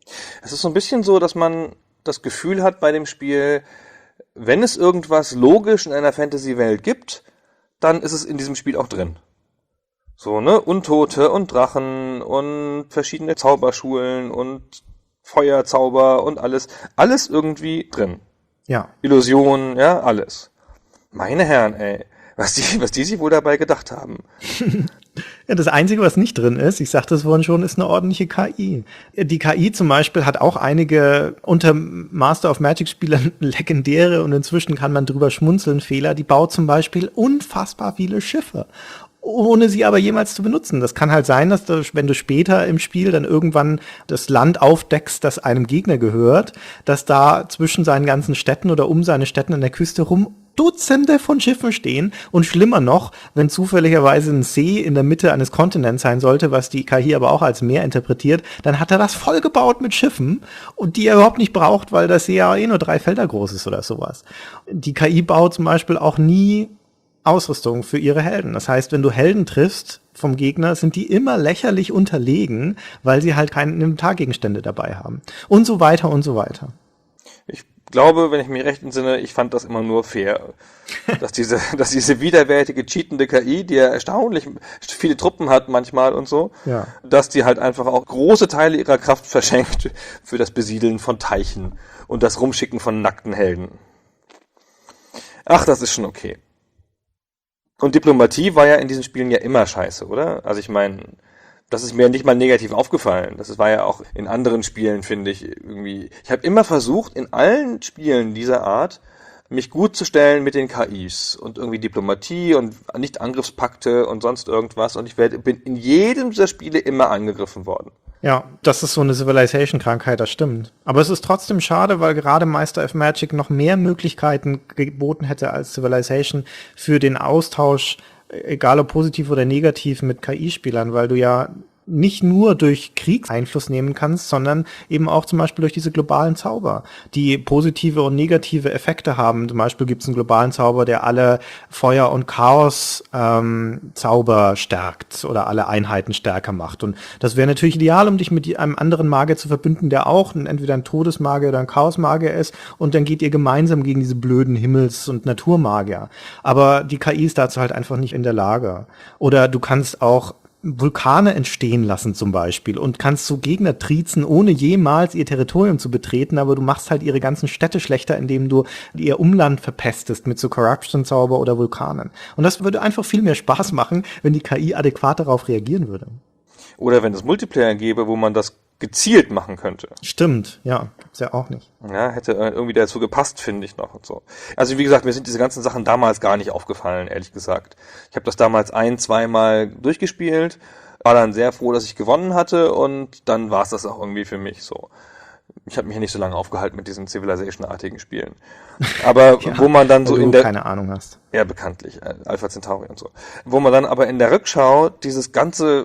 Es ist so ein bisschen so, dass man das Gefühl hat bei dem Spiel, wenn es irgendwas logisch in einer Fantasy-Welt gibt, dann ist es in diesem Spiel auch drin. So, ne? Untote und Drachen und verschiedene Zauberschulen und Feuerzauber und alles. Alles irgendwie drin. Ja. Illusionen, ja, alles. Meine Herren, ey. Was die, was die sich wohl dabei gedacht haben. Ja, das Einzige, was nicht drin ist, ich sagte es vorhin schon, ist eine ordentliche K I. Die K I zum Beispiel hat auch einige unter Master of Magic-Spielern legendäre und inzwischen kann man drüber schmunzeln Fehler. Die baut zum Beispiel unfassbar viele Schiffe, ohne sie aber jemals zu benutzen. Das kann halt sein, dass du, wenn du später im Spiel dann irgendwann das Land aufdeckst, das einem Gegner gehört, dass da zwischen seinen ganzen Städten oder um seine Städten an der Küste rum Dutzende von Schiffen stehen und schlimmer noch, wenn zufälligerweise ein See in der Mitte eines Kontinents sein sollte, was die K I aber auch als Meer interpretiert, dann hat er das vollgebaut mit Schiffen und die er überhaupt nicht braucht, weil das See ja eh nur drei Felder groß ist oder sowas. Die K I baut zum Beispiel auch nie Ausrüstung für ihre Helden. Das heißt, wenn du Helden triffst vom Gegner, sind die immer lächerlich unterlegen, weil sie halt keine Inventargegenstände dabei haben. Und so weiter und so weiter. Ich glaube, wenn ich mich recht entsinne, ich fand das immer nur fair, dass diese, dass diese widerwärtige, cheatende K I, die ja erstaunlich viele Truppen hat manchmal und so, ja, dass die halt einfach auch große Teile ihrer Kraft verschenkt für das Besiedeln von Teichen und das Rumschicken von nackten Helden. Ach, das ist schon okay. Und Diplomatie war ja in diesen Spielen ja immer scheiße, oder? Also ich meine, das ist mir nicht mal negativ aufgefallen. Das war ja auch in anderen Spielen, finde ich, irgendwie. Ich habe immer versucht, in allen Spielen dieser Art mich gut zu stellen mit den K Is und irgendwie Diplomatie und Nicht-Angriffspakte und sonst irgendwas. Und ich werde, bin in jedem dieser Spiele immer angegriffen worden. Ja, das ist so eine Civilization-Krankheit, das stimmt. Aber es ist trotzdem schade, weil gerade Meister of Magic noch mehr Möglichkeiten geboten hätte als Civilization für den Austausch, egal ob positiv oder negativ, mit K I-Spielern, weil du ja nicht nur durch Krieg Einfluss nehmen kannst, sondern eben auch zum Beispiel durch diese globalen Zauber, die positive und negative Effekte haben. Zum Beispiel gibt es einen globalen Zauber, der alle Feuer- und Chaos-Zauber ähm, stärkt oder alle Einheiten stärker macht. Und das wäre natürlich ideal, um dich mit einem anderen Magier zu verbünden, der auch entweder ein Todesmagier oder ein Chaosmagier ist. Und dann geht ihr gemeinsam gegen diese blöden Himmels- und Naturmagier. Aber die K I ist dazu halt einfach nicht in der Lage. Oder du kannst auch Vulkane entstehen lassen zum Beispiel und kannst so Gegner triezen, ohne jemals ihr Territorium zu betreten, aber du machst halt ihre ganzen Städte schlechter, indem du ihr Umland verpestest mit so Corruption-Zauber oder Vulkanen. Und das würde einfach viel mehr Spaß machen, wenn die K I adäquat darauf reagieren würde. Oder wenn es Multiplayer gäbe, wo man das gezielt machen könnte. Stimmt, ja, gibt's ja auch nicht. Ja, hätte irgendwie dazu gepasst, finde ich noch und so. Also wie gesagt, mir sind diese ganzen Sachen damals gar nicht aufgefallen, ehrlich gesagt. Ich habe das damals ein-, zweimal durchgespielt, war dann sehr froh, dass ich gewonnen hatte und dann war es das auch irgendwie für mich so. Ich habe mich ja nicht so lange aufgehalten mit diesen Civilization-artigen Spielen. Aber ja, wo man dann so in der... keine Ahnung hast. Ja, bekanntlich. Alpha Centauri und so. Wo man dann aber in der Rückschau dieses ganze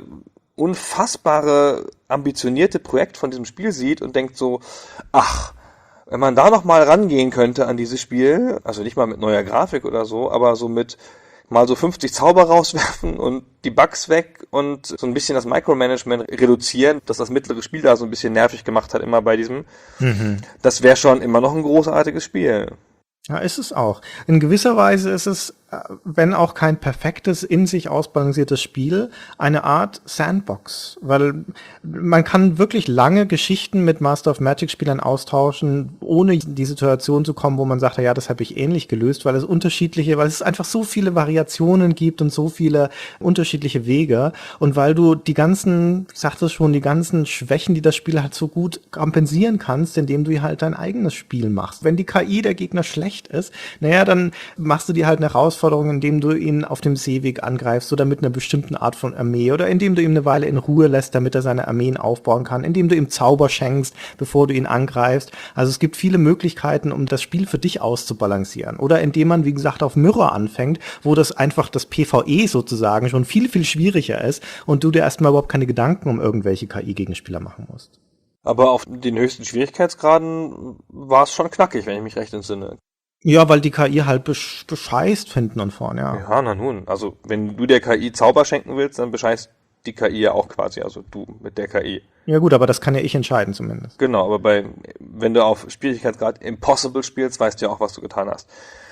unfassbare, ambitionierte Projekt von diesem Spiel sieht und denkt so, ach, wenn man da noch mal rangehen könnte an dieses Spiel, also nicht mal mit neuer Grafik oder so, aber so mit mal so fünfzig Zauber rauswerfen und die Bugs weg und so ein bisschen das Micromanagement reduzieren, dass das mittlere Spiel da so ein bisschen nervig gemacht hat, immer bei diesem, mhm. das wäre schon immer noch ein großartiges Spiel. Ja, ist es auch. In gewisser Weise ist es, wenn auch kein perfektes, in sich ausbalanciertes Spiel, eine Art Sandbox. Weil man kann wirklich lange Geschichten mit Master of Magic-Spielern austauschen, ohne in die Situation zu kommen, wo man sagt, ja, das habe ich ähnlich gelöst, weil es unterschiedliche, weil es einfach so viele Variationen gibt und so viele unterschiedliche Wege. Und weil du die ganzen, ich sagte es schon, die ganzen Schwächen, die das Spiel halt so gut kompensieren kannst, indem du halt dein eigenes Spiel machst. Wenn die K I der Gegner schlecht ist, naja, dann machst du dir halt eine Herausforderung, indem du ihn auf dem Seeweg angreifst oder mit einer bestimmten Art von Armee oder indem du ihm eine Weile in Ruhe lässt, damit er seine Armeen aufbauen kann, indem du ihm Zauber schenkst, bevor du ihn angreifst. Also es gibt viele Möglichkeiten, um das Spiel für dich auszubalancieren. Oder indem man, wie gesagt, auf Mirror anfängt, wo das einfach das PvE sozusagen schon viel, viel schwieriger ist und du dir erstmal überhaupt keine Gedanken um irgendwelche K I-Gegenspieler machen musst. Aber auf den höchsten Schwierigkeitsgraden war es schon knackig, wenn ich mich recht entsinne. Ja, weil die K I halt besch- bescheißt hinten und vorne, ja. Ja, na nun. Also, wenn du der K I Zauber schenken willst, dann bescheißt die K I ja auch quasi, also du mit der K I. Ja gut, aber das kann ja ich entscheiden zumindest. Genau, aber bei, wenn du auf Schwierigkeitsgrad Impossible spielst, weißt du ja auch, was du getan hast.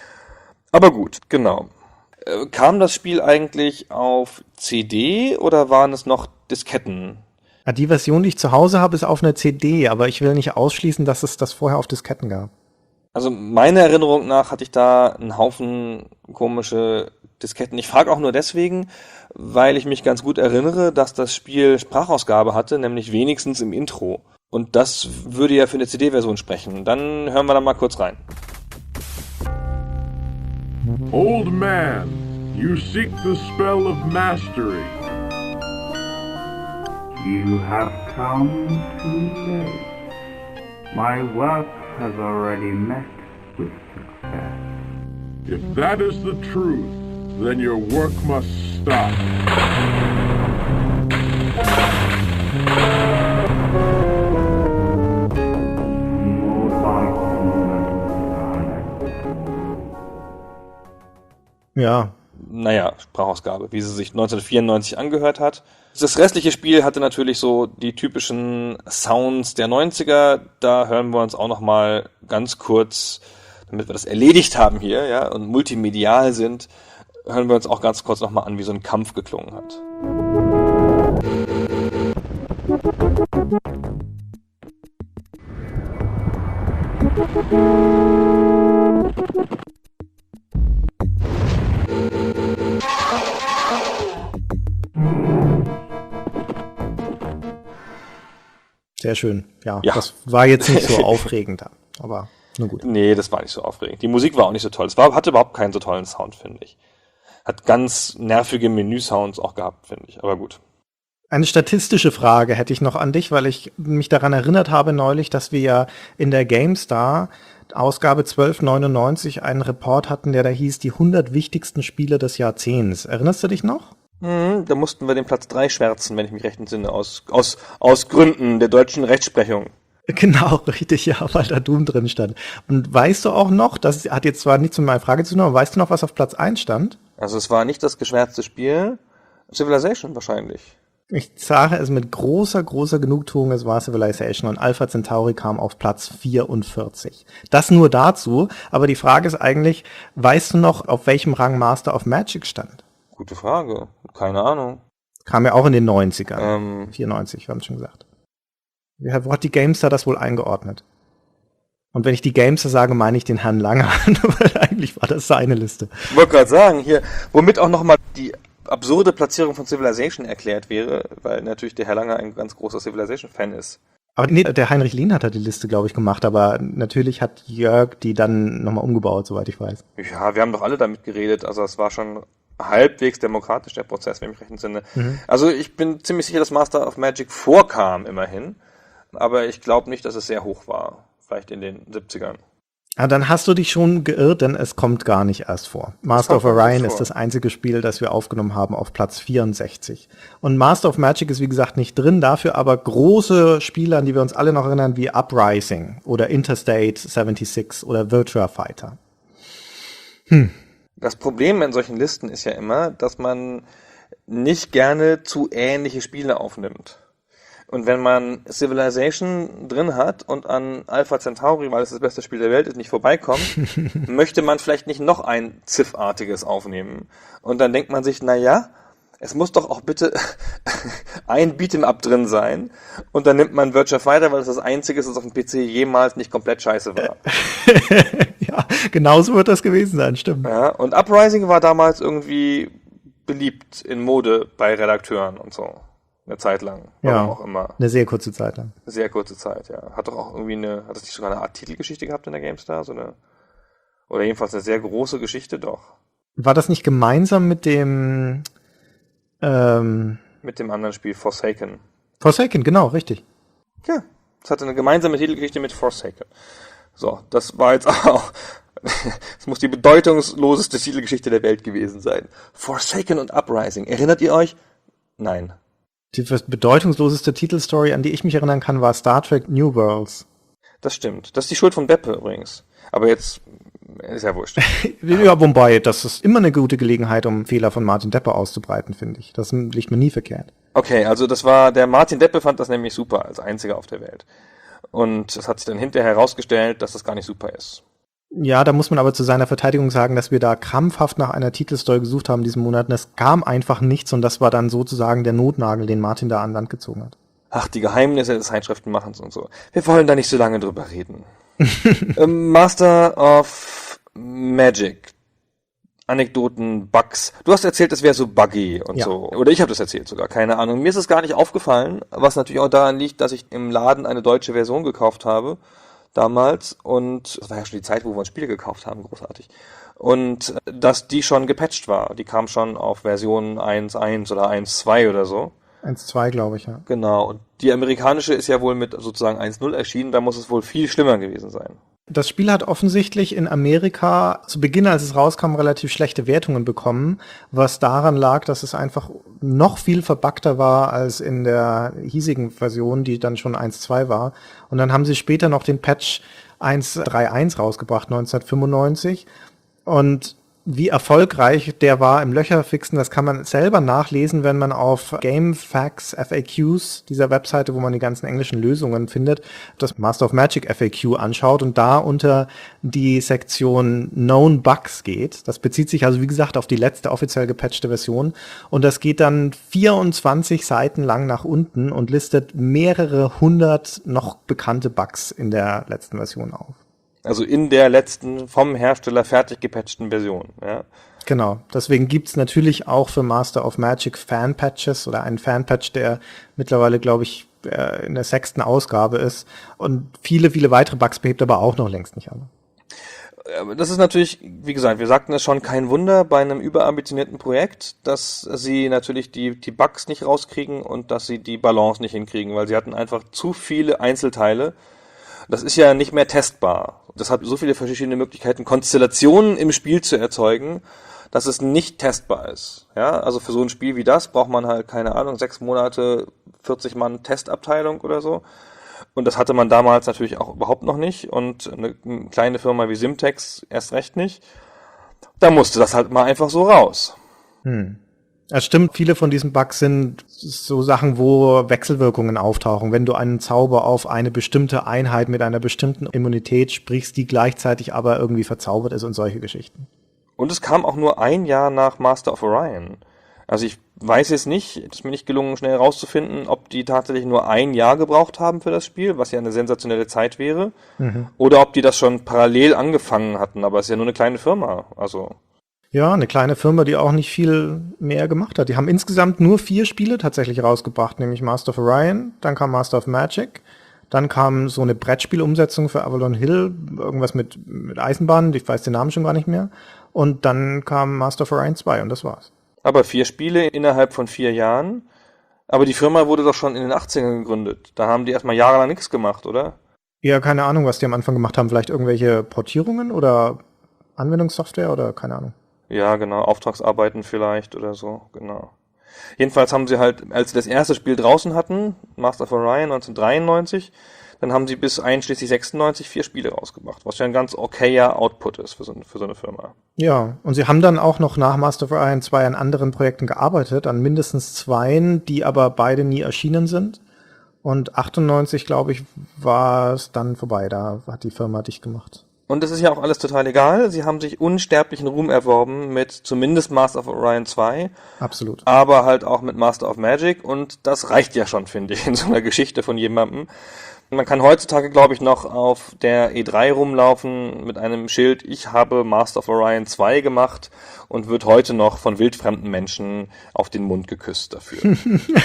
Aber gut, genau. Äh, kam das Spiel eigentlich auf C D oder waren es noch Disketten? Ja, die Version, die ich zu Hause habe, ist auf einer C D, aber ich will nicht ausschließen, dass es das vorher auf Disketten gab. Also meiner Erinnerung nach hatte ich da einen Haufen komische Disketten. Ich frage auch nur deswegen, weil ich mich ganz gut erinnere, dass das Spiel Sprachausgabe hatte, nämlich wenigstens im Intro. Und das würde ja für eine C D-Version sprechen. Dann hören wir da mal kurz rein. Old man, you seek the spell of mastery. You have come too late. My work has already met with success. If that is the truth, then your work must stop. Ja. Naja, Sprachausgabe, wie sie sich neunzehnhundertvierundneunzig angehört hat. Das restliche Spiel hatte natürlich so die typischen Sounds der neunziger. Da hören wir uns auch noch mal ganz kurz, damit wir das erledigt haben hier, ja, und multimedial sind, hören wir uns auch ganz kurz noch mal an, wie so ein Kampf geklungen hat. Sehr schön, ja, ja. Das war jetzt nicht so aufregend, aber... Na gut. Nee, das war nicht so aufregend. Die Musik war auch nicht so toll. Es war, hatte überhaupt keinen so tollen Sound, finde ich. Hat ganz nervige Menü-Sounds auch gehabt, finde ich. Aber gut. Eine statistische Frage hätte ich noch an dich, weil ich mich daran erinnert habe neulich, dass wir ja in der GameStar Ausgabe zwölf neunundneunzig einen Report hatten, der da hieß, die hundert wichtigsten Spiele des Jahrzehnts. Erinnerst du dich noch? Hm, da mussten wir den Platz drei schwärzen, wenn ich mich recht entsinne, aus, aus, aus Gründen der deutschen Rechtsprechung. Genau, richtig, ja, weil da Doom drin stand. Und weißt du auch noch, das hat jetzt zwar nichts mit meiner Frage zu tun, aber weißt du noch, was auf Platz eins stand? Also es war nicht das geschwärzte Spiel, Civilization wahrscheinlich. Ich sage es mit großer, großer Genugtuung, es war Civilization und Alpha Centauri kam auf Platz vierundvierzig. Das nur dazu, aber die Frage ist eigentlich, weißt du noch, auf welchem Rang Master of Magic stand? Gute Frage, keine Ahnung. Kam ja auch in den neunzigern, Ähm, vierundneunzig, wir haben es schon gesagt. Wo hat die GameStar das wohl eingeordnet? Und wenn ich die GameStar sage, meine ich den Herrn Langer, weil eigentlich war das seine Liste. Ich wollte gerade sagen, hier, womit auch nochmal die absurde Platzierung von Civilization erklärt wäre, weil natürlich der Herr Langer ein ganz großer Civilization-Fan ist. Aber nee, der Heinrich Lehn hat da die Liste, glaube ich, gemacht, aber natürlich hat Jörg die dann nochmal umgebaut, soweit ich weiß. Ja, wir haben doch alle damit geredet, also es war schon halbwegs demokratisch, der Prozess, wenn ich mich recht entsinne. Mhm. Also ich bin ziemlich sicher, dass Master of Magic vorkam, immerhin, aber ich glaube nicht, dass es sehr hoch war, vielleicht in den siebzigern. Ja, dann hast du dich schon geirrt, denn es kommt gar nicht erst vor. Master of Orion ist das einzige Spiel, das wir aufgenommen haben auf Platz vierundsechzig. Und Master of Magic ist wie gesagt nicht drin, dafür aber große Spiele, an die wir uns alle noch erinnern, wie Uprising oder Interstate sechsundsiebzig oder Virtua Fighter. Hm. Das Problem in solchen Listen ist ja immer, dass man nicht gerne zu ähnliche Spiele aufnimmt. Und wenn man Civilization drin hat und an Alpha Centauri, weil es das beste Spiel der Welt ist, nicht vorbeikommt, möchte man vielleicht nicht noch ein Civ-artiges aufnehmen. Und dann denkt man sich, na ja, es muss doch auch bitte ein Beat'em-up drin sein. Und dann nimmt man Virtua Fighter, weil es das einzige ist, das auf dem P C jemals nicht komplett scheiße war. Ja, genauso wird das gewesen sein, stimmt. Ja, und Uprising war damals irgendwie beliebt in Mode bei Redakteuren und so. Eine Zeit lang. Ja, auch immer. Eine sehr kurze Zeit lang. Sehr kurze Zeit, ja. Hat doch auch irgendwie eine, hat das nicht sogar eine Art Titelgeschichte gehabt in der GameStar? So eine, oder jedenfalls eine sehr große Geschichte, doch. War das nicht gemeinsam mit dem, ähm, mit dem anderen Spiel Forsaken? Forsaken, genau, richtig. Ja, es hatte eine gemeinsame Titelgeschichte mit Forsaken. So, das war jetzt auch, es muss die bedeutungsloseste Titelgeschichte der Welt gewesen sein. Forsaken und Uprising. Erinnert ihr euch? Nein. Die bedeutungsloseste Titelstory, an die ich mich erinnern kann, war Star Trek New Worlds. Das stimmt. Das ist die Schuld von Beppe übrigens. Aber jetzt ist ja wurscht. Ja, wobei, das ist immer eine gute Gelegenheit, um Fehler von Martin Deppe auszubreiten, finde ich. Das liegt mir nie verkehrt. Okay, also das war, der Martin Deppe fand das nämlich super, als einziger auf der Welt. Und es hat sich dann hinterher herausgestellt, dass das gar nicht super ist. Ja, da muss man aber zu seiner Verteidigung sagen, dass wir da krampfhaft nach einer Titelstory gesucht haben diesen Monat und es kam einfach nichts und das war dann sozusagen der Notnagel, den Martin da an Land gezogen hat. Ach, die Geheimnisse des Zeitschriftenmachens und so. Wir wollen da nicht so lange drüber reden. ähm, Master of Magic. Anekdoten, Bugs. Du hast erzählt, es wäre so buggy und ja. so. Oder ich habe das erzählt sogar, keine Ahnung. Mir ist es gar nicht aufgefallen, was natürlich auch daran liegt, dass ich im Laden eine deutsche Version gekauft habe. Damals, und das war ja schon die Zeit, wo wir uns Spiele gekauft haben, großartig. Und dass die schon gepatcht war. Die kam schon auf Version eins Punkt eins oder eins Punkt zwei oder so. eins Punkt zwei, glaube ich, ja. Genau, und die amerikanische ist ja wohl mit sozusagen eins Punkt null erschienen, da muss es wohl viel schlimmer gewesen sein. Das Spiel hat offensichtlich in Amerika zu Beginn, als es rauskam, relativ schlechte Wertungen bekommen, was daran lag, dass es einfach noch viel verbuggter war als in der hiesigen Version, die dann schon eins Punkt zwei war. Und dann haben sie später noch den Patch eins Punkt drei Punkt eins rausgebracht, neunzehnhundertfünfundneunzig. Und wie erfolgreich der war im Löcherfixen, das kann man selber nachlesen, wenn man auf GameFAQs, F A Qs, dieser Webseite, wo man die ganzen englischen Lösungen findet, das Master of Magic F A Q anschaut und da unter die Sektion Known Bugs geht. Das bezieht sich also, wie gesagt, auf die letzte offiziell gepatchte Version und das geht dann vierundzwanzig Seiten lang nach unten und listet mehrere hundert noch bekannte Bugs in der letzten Version auf. Also in der letzten vom Hersteller fertig gepatchten Version, ja. Genau, deswegen gibt's natürlich auch für Master of Magic Fan-Patches oder einen Fan-Patch, der mittlerweile, glaube ich, äh, in der sechsten Ausgabe ist. Und viele, viele weitere Bugs behebt aber auch noch längst nicht alle. Das ist natürlich, wie gesagt, wir sagten es schon, kein Wunder bei einem überambitionierten Projekt, dass sie natürlich die, die Bugs nicht rauskriegen und dass sie die Balance nicht hinkriegen, weil sie hatten einfach zu viele Einzelteile. Das ist ja nicht mehr testbar. Das hat so viele verschiedene Möglichkeiten, Konstellationen im Spiel zu erzeugen, dass es nicht testbar ist. Ja, also für so ein Spiel wie das braucht man halt, keine Ahnung, sechs Monate, vierzig Mann Testabteilung oder so. Und das hatte man damals natürlich auch überhaupt noch nicht und eine kleine Firma wie Simtex erst recht nicht. Da musste das halt mal einfach so raus. Hm. Es stimmt, viele von diesen Bugs sind so Sachen, wo Wechselwirkungen auftauchen. Wenn du einen Zauber auf eine bestimmte Einheit mit einer bestimmten Immunität sprichst, die gleichzeitig aber irgendwie verzaubert ist und solche Geschichten. Und es kam auch nur ein Jahr nach Master of Orion. Also ich weiß jetzt nicht, es ist mir nicht gelungen, schnell herauszufinden, ob die tatsächlich nur ein Jahr gebraucht haben für das Spiel, was ja eine sensationelle Zeit wäre, mhm. oder ob die das schon parallel angefangen hatten, aber es ist ja nur eine kleine Firma, also. Ja, eine kleine Firma, die auch nicht viel mehr gemacht hat. Die haben insgesamt nur vier Spiele tatsächlich rausgebracht, nämlich Master of Orion, dann kam Master of Magic, dann kam so eine Brettspielumsetzung für Avalon Hill, irgendwas mit, mit Eisenbahnen, ich weiß den Namen schon gar nicht mehr, und dann kam Master of Orion zwei und das war's. Aber vier Spiele innerhalb von vier Jahren. Aber die Firma wurde doch schon in den achtzigern gegründet. Da haben die erstmal jahrelang nichts gemacht, oder? Ja, keine Ahnung, was die am Anfang gemacht haben. Vielleicht irgendwelche Portierungen oder Anwendungssoftware oder keine Ahnung. Ja, genau. Auftragsarbeiten vielleicht oder so, genau. Jedenfalls haben sie halt, als sie das erste Spiel draußen hatten, Master of Orion neunzehnhundertdreiundneunzig, dann haben sie bis einschließlich sechsundneunzig vier Spiele rausgebracht, was ja ein ganz okayer Output ist für so, für so eine Firma. Ja, und sie haben dann auch noch nach Master of Orion zwei an anderen Projekten gearbeitet, an mindestens zweien, die aber beide nie erschienen sind. Und achtundneunzig, glaube ich, war es dann vorbei, da hat die Firma dicht gemacht. Und das ist ja auch alles total egal. Sie haben sich unsterblichen Ruhm erworben mit zumindest Master of Orion zwei. Absolut. Aber halt auch mit Master of Magic. Und das reicht ja schon, finde ich, in so einer Geschichte von jemandem. Man kann heutzutage, glaube ich, noch auf der E drei rumlaufen mit einem Schild, ich habe Master of Orion zwei gemacht und wird heute noch von wildfremden Menschen auf den Mund geküsst dafür.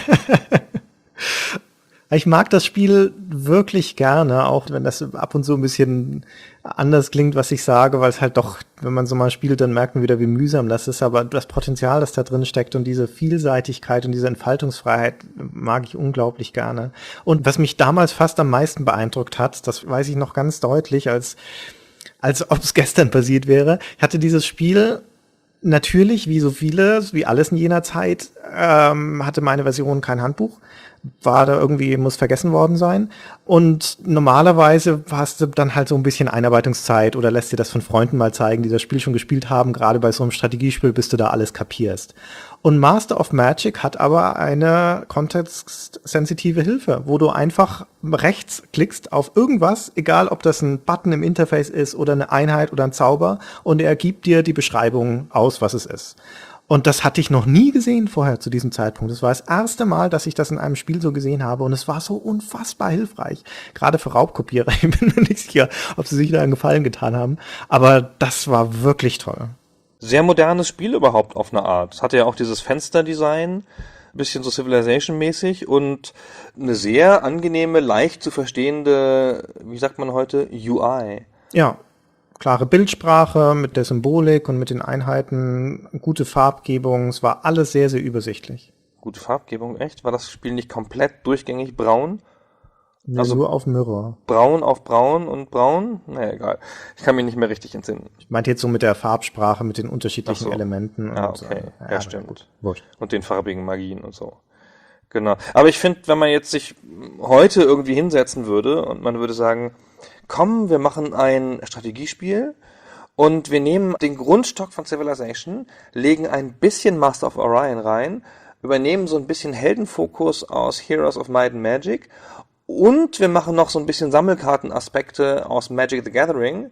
Ich mag das Spiel wirklich gerne, auch wenn das ab und zu ein bisschen anders klingt, was ich sage, weil es halt doch, wenn man so mal spielt, dann merkt man wieder, wie mühsam das ist. Aber das Potenzial, das da drin steckt und diese Vielseitigkeit und diese Entfaltungsfreiheit mag ich unglaublich gerne. Und was mich damals fast am meisten beeindruckt hat, das weiß ich noch ganz deutlich, als, als ob es gestern passiert wäre. Ich hatte dieses Spiel natürlich, wie so viele, wie alles in jener Zeit, ähm, hatte meine Version kein Handbuch. War da irgendwie, muss vergessen worden sein. Und normalerweise hast du dann halt so ein bisschen Einarbeitungszeit oder lässt dir das von Freunden mal zeigen, die das Spiel schon gespielt haben. Gerade bei so einem Strategiespiel, bis du da alles kapierst. Und Master of Magic hat aber eine kontextsensitive Hilfe, wo du einfach rechts klickst auf irgendwas, egal ob das ein Button im Interface ist oder eine Einheit oder ein Zauber, und er gibt dir die Beschreibung aus, was es ist. Und das hatte ich noch nie gesehen vorher zu diesem Zeitpunkt. Das war das erste Mal, dass ich das in einem Spiel so gesehen habe. Und es war so unfassbar hilfreich. Gerade für Raubkopierer. Ich bin mir nicht sicher, ob sie sich da einen Gefallen getan haben. Aber das war wirklich toll. Sehr modernes Spiel überhaupt auf eine Art. Es hatte ja auch dieses Fensterdesign, ein bisschen so Civilization-mäßig und eine sehr angenehme, leicht zu verstehende, wie sagt man heute, U I. Ja. Klare Bildsprache mit der Symbolik und mit den Einheiten, gute Farbgebung, es war alles sehr, sehr übersichtlich. Gute Farbgebung, echt? War das Spiel nicht komplett durchgängig braun? Ja, also nur auf Mirror. Braun auf braun und braun? Naja, egal. Ich kann mich nicht mehr richtig entsinnen. Ich meinte jetzt so mit der Farbsprache, mit den unterschiedlichen so. Elementen. Ah, und, okay. Äh, ja, ja, stimmt. Gut. Und den farbigen Magien und so. Genau. Aber ich finde, wenn man jetzt sich heute irgendwie hinsetzen würde und man würde sagen, komm, wir machen ein Strategiespiel und wir nehmen den Grundstock von Civilization, legen ein bisschen Master of Orion rein, übernehmen so ein bisschen Heldenfokus aus Heroes of Might and Magic und wir machen noch so ein bisschen Sammelkartenaspekte aus Magic the Gathering,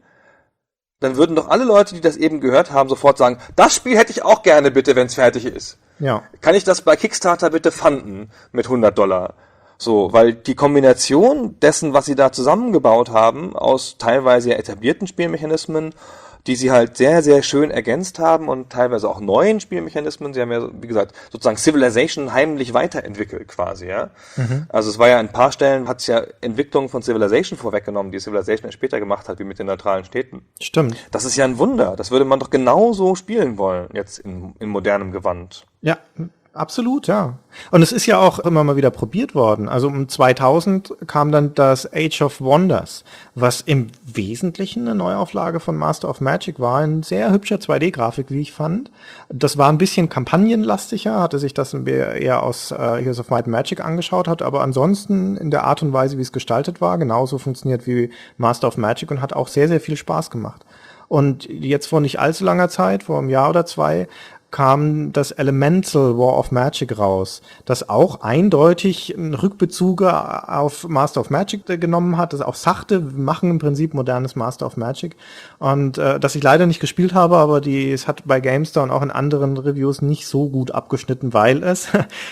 dann würden doch alle Leute, die das eben gehört haben, sofort sagen, das Spiel hätte ich auch gerne bitte, wenn es fertig ist. Ja. Kann ich das bei Kickstarter bitte funden mit hundert Dollar? So, weil die Kombination dessen, was sie da zusammengebaut haben, aus teilweise etablierten Spielmechanismen, die sie halt sehr, sehr schön ergänzt haben und teilweise auch neuen Spielmechanismen. Sie haben ja, wie gesagt, sozusagen Civilization heimlich weiterentwickelt quasi, ja. Mhm. Also es war ja an ein paar Stellen, hat es ja Entwicklungen von Civilization vorweggenommen, die Civilization erst später gemacht hat, wie mit den neutralen Städten. Stimmt. Das ist ja ein Wunder. Das würde man doch genauso spielen wollen, jetzt in, in modernem Gewand. Ja, absolut, ja. Und es ist ja auch immer mal wieder probiert worden. Also um zweitausend kam dann das Age of Wonders, was im Wesentlichen eine Neuauflage von Master of Magic war. Ein sehr hübscher zwei D-Grafik, wie ich fand. Das war ein bisschen kampagnenlastiger, hatte sich das eher aus äh, Heroes of Might and Magic angeschaut, hat aber ansonsten in der Art und Weise, wie es gestaltet war, genauso funktioniert wie Master of Magic und hat auch sehr, sehr viel Spaß gemacht. Und jetzt vor nicht allzu langer Zeit, vor einem Jahr oder zwei, kam das Elemental War of Magic raus, das auch eindeutig einen Rückbezug auf Master of Magic genommen hat, das auch sagte, wir machen im Prinzip modernes Master of Magic und äh, das ich leider nicht gespielt habe, aber die es hat bei GameStar und auch in anderen Reviews nicht so gut abgeschnitten, weil es,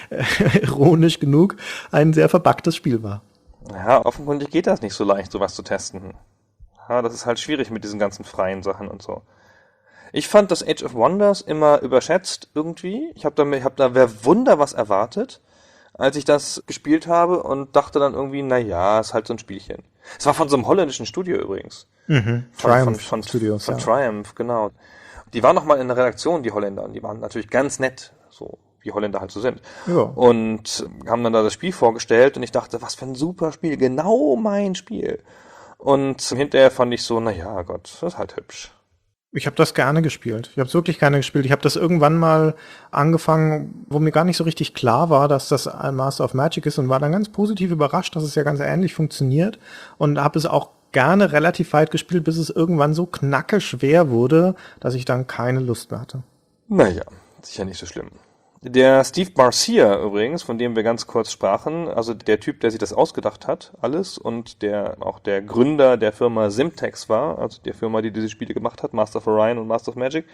ironisch genug, ein sehr verbuggtes Spiel war. Ja, offenkundig geht das nicht so leicht, sowas zu testen. Ja, das ist halt schwierig mit diesen ganzen freien Sachen und so. Ich fand das Age of Wonders immer überschätzt irgendwie. Ich habe da, ich hab da wer Wunder was erwartet, als ich das gespielt habe und dachte dann irgendwie, na ja, ist halt so ein Spielchen. Es war von so einem holländischen Studio übrigens. Mhm. Von, Triumph von, von, Studios, von ja. Triumph, genau. Die waren noch mal in der Redaktion, die Holländer, und die waren natürlich ganz nett, so wie Holländer halt so sind. Ja. Und haben dann da das Spiel vorgestellt und ich dachte, was für ein super Spiel, genau mein Spiel. Und hinterher fand ich so, na ja, Gott, das ist halt hübsch. Ich habe das gerne gespielt. Ich habe es wirklich gerne gespielt. Ich habe das irgendwann mal angefangen, wo mir gar nicht so richtig klar war, dass das ein Master of Magic ist und war dann ganz positiv überrascht, dass es ja ganz ähnlich funktioniert und habe es auch gerne relativ weit gespielt, bis es irgendwann so knacke schwer wurde, dass ich dann keine Lust mehr hatte. Naja, sicher nicht so schlimm. Der Steve Barcia übrigens, von dem wir ganz kurz sprachen, also der Typ, der sich das ausgedacht hat, alles, und der auch der Gründer der Firma Simtex war, also der Firma, die diese Spiele gemacht hat, Master of Orion und Master of Magic,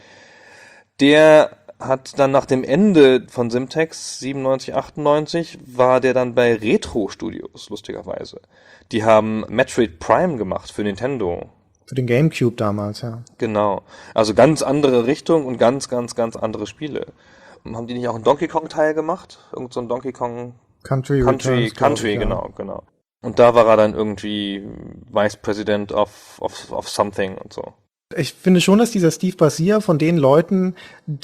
der hat dann nach dem Ende von Simtex siebenundneunzig, achtundneunzig, war der dann bei Retro Studios, lustigerweise. Die haben Metroid Prime gemacht für Nintendo. Für den GameCube damals, ja. Genau. Also ganz andere Richtung und ganz, ganz, ganz andere Spiele. Haben die nicht auch einen Donkey Kong Teil gemacht? Irgend so ein Donkey Kong Country, Country, Returns, Country, ich, genau, ja. genau. Und da war er dann irgendwie Vice President of, of, of something und so. Ich finde schon, dass dieser Steve Barcia von den Leuten,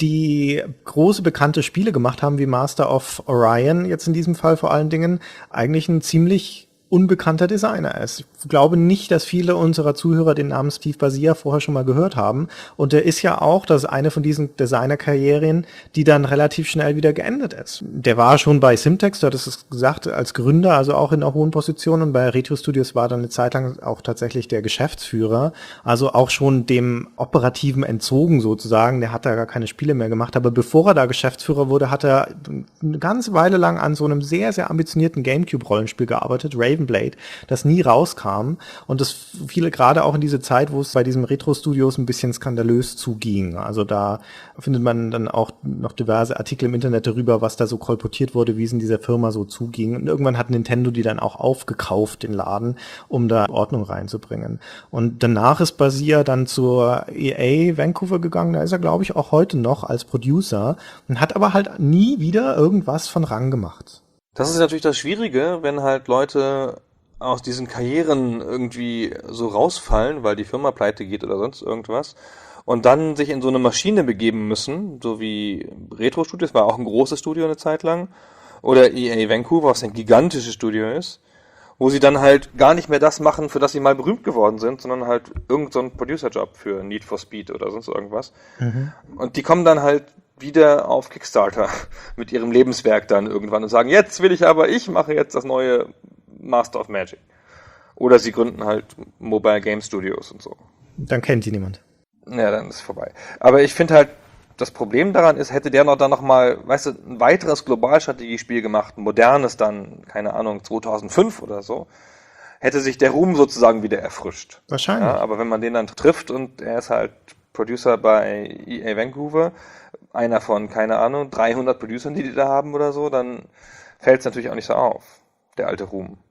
die große bekannte Spiele gemacht haben, wie Master of Orion, jetzt in diesem Fall vor allen Dingen, eigentlich ein ziemlich unbekannter Designer ist. Ich glaube nicht, dass viele unserer Zuhörer den Namen Steve Barcia vorher schon mal gehört haben. Und der ist ja auch, das ist eine von diesen Designerkarrieren, die dann relativ schnell wieder geendet ist. Der war schon bei Simtex, du hattest es gesagt, als Gründer, also auch in einer hohen Position. Und bei Retro Studios war dann eine Zeit lang auch tatsächlich der Geschäftsführer. Also auch schon dem Operativen entzogen sozusagen. Der hat da gar keine Spiele mehr gemacht. Aber bevor er da Geschäftsführer wurde, hat er eine ganze Weile lang an so einem sehr, sehr ambitionierten GameCube-Rollenspiel gearbeitet, Blade, das nie rauskam und das fiel gerade auch in diese Zeit, wo es bei diesen Retro-Studios ein bisschen skandalös zuging. Also da findet man dann auch noch diverse Artikel im Internet darüber, was da so kolportiert wurde, wie es in dieser Firma so zuging. Und irgendwann hat Nintendo die dann auch aufgekauft, den Laden, um da Ordnung reinzubringen. Und danach ist Barcia dann zur E A Vancouver gegangen, da ist er, glaube ich, auch heute noch als Producer und hat aber halt nie wieder irgendwas von Rang gemacht. Das ist natürlich das Schwierige, wenn halt Leute aus diesen Karrieren irgendwie so rausfallen, weil die Firma pleite geht oder sonst irgendwas und dann sich in so eine Maschine begeben müssen, so wie Retro Studios, war auch ein großes Studio eine Zeit lang, oder E A Vancouver, was ein gigantisches Studio ist, wo sie dann halt gar nicht mehr das machen, für das sie mal berühmt geworden sind, sondern halt irgend so einen Producer-Job für Need for Speed oder sonst irgendwas. Mhm. Und die kommen dann halt wieder auf Kickstarter mit ihrem Lebenswerk dann irgendwann und sagen, jetzt will ich aber, ich mache jetzt das neue Master of Magic. Oder sie gründen halt Mobile Game Studios und so. Dann kennt die niemand. Ja, dann ist es vorbei. Aber ich finde halt, das Problem daran ist, hätte der noch dann nochmal, weißt du, ein weiteres Globalstrategiespiel gemacht, ein modernes dann, keine Ahnung, zweitausendfünf oder so, hätte sich der Ruhm sozusagen wieder erfrischt. Wahrscheinlich. Ja, aber wenn man den dann trifft und er ist halt Producer bei E A Vancouver, einer von, keine Ahnung, dreihundert Producern, die die da haben oder so, dann fällt es natürlich auch nicht so auf, der alte Ruhm.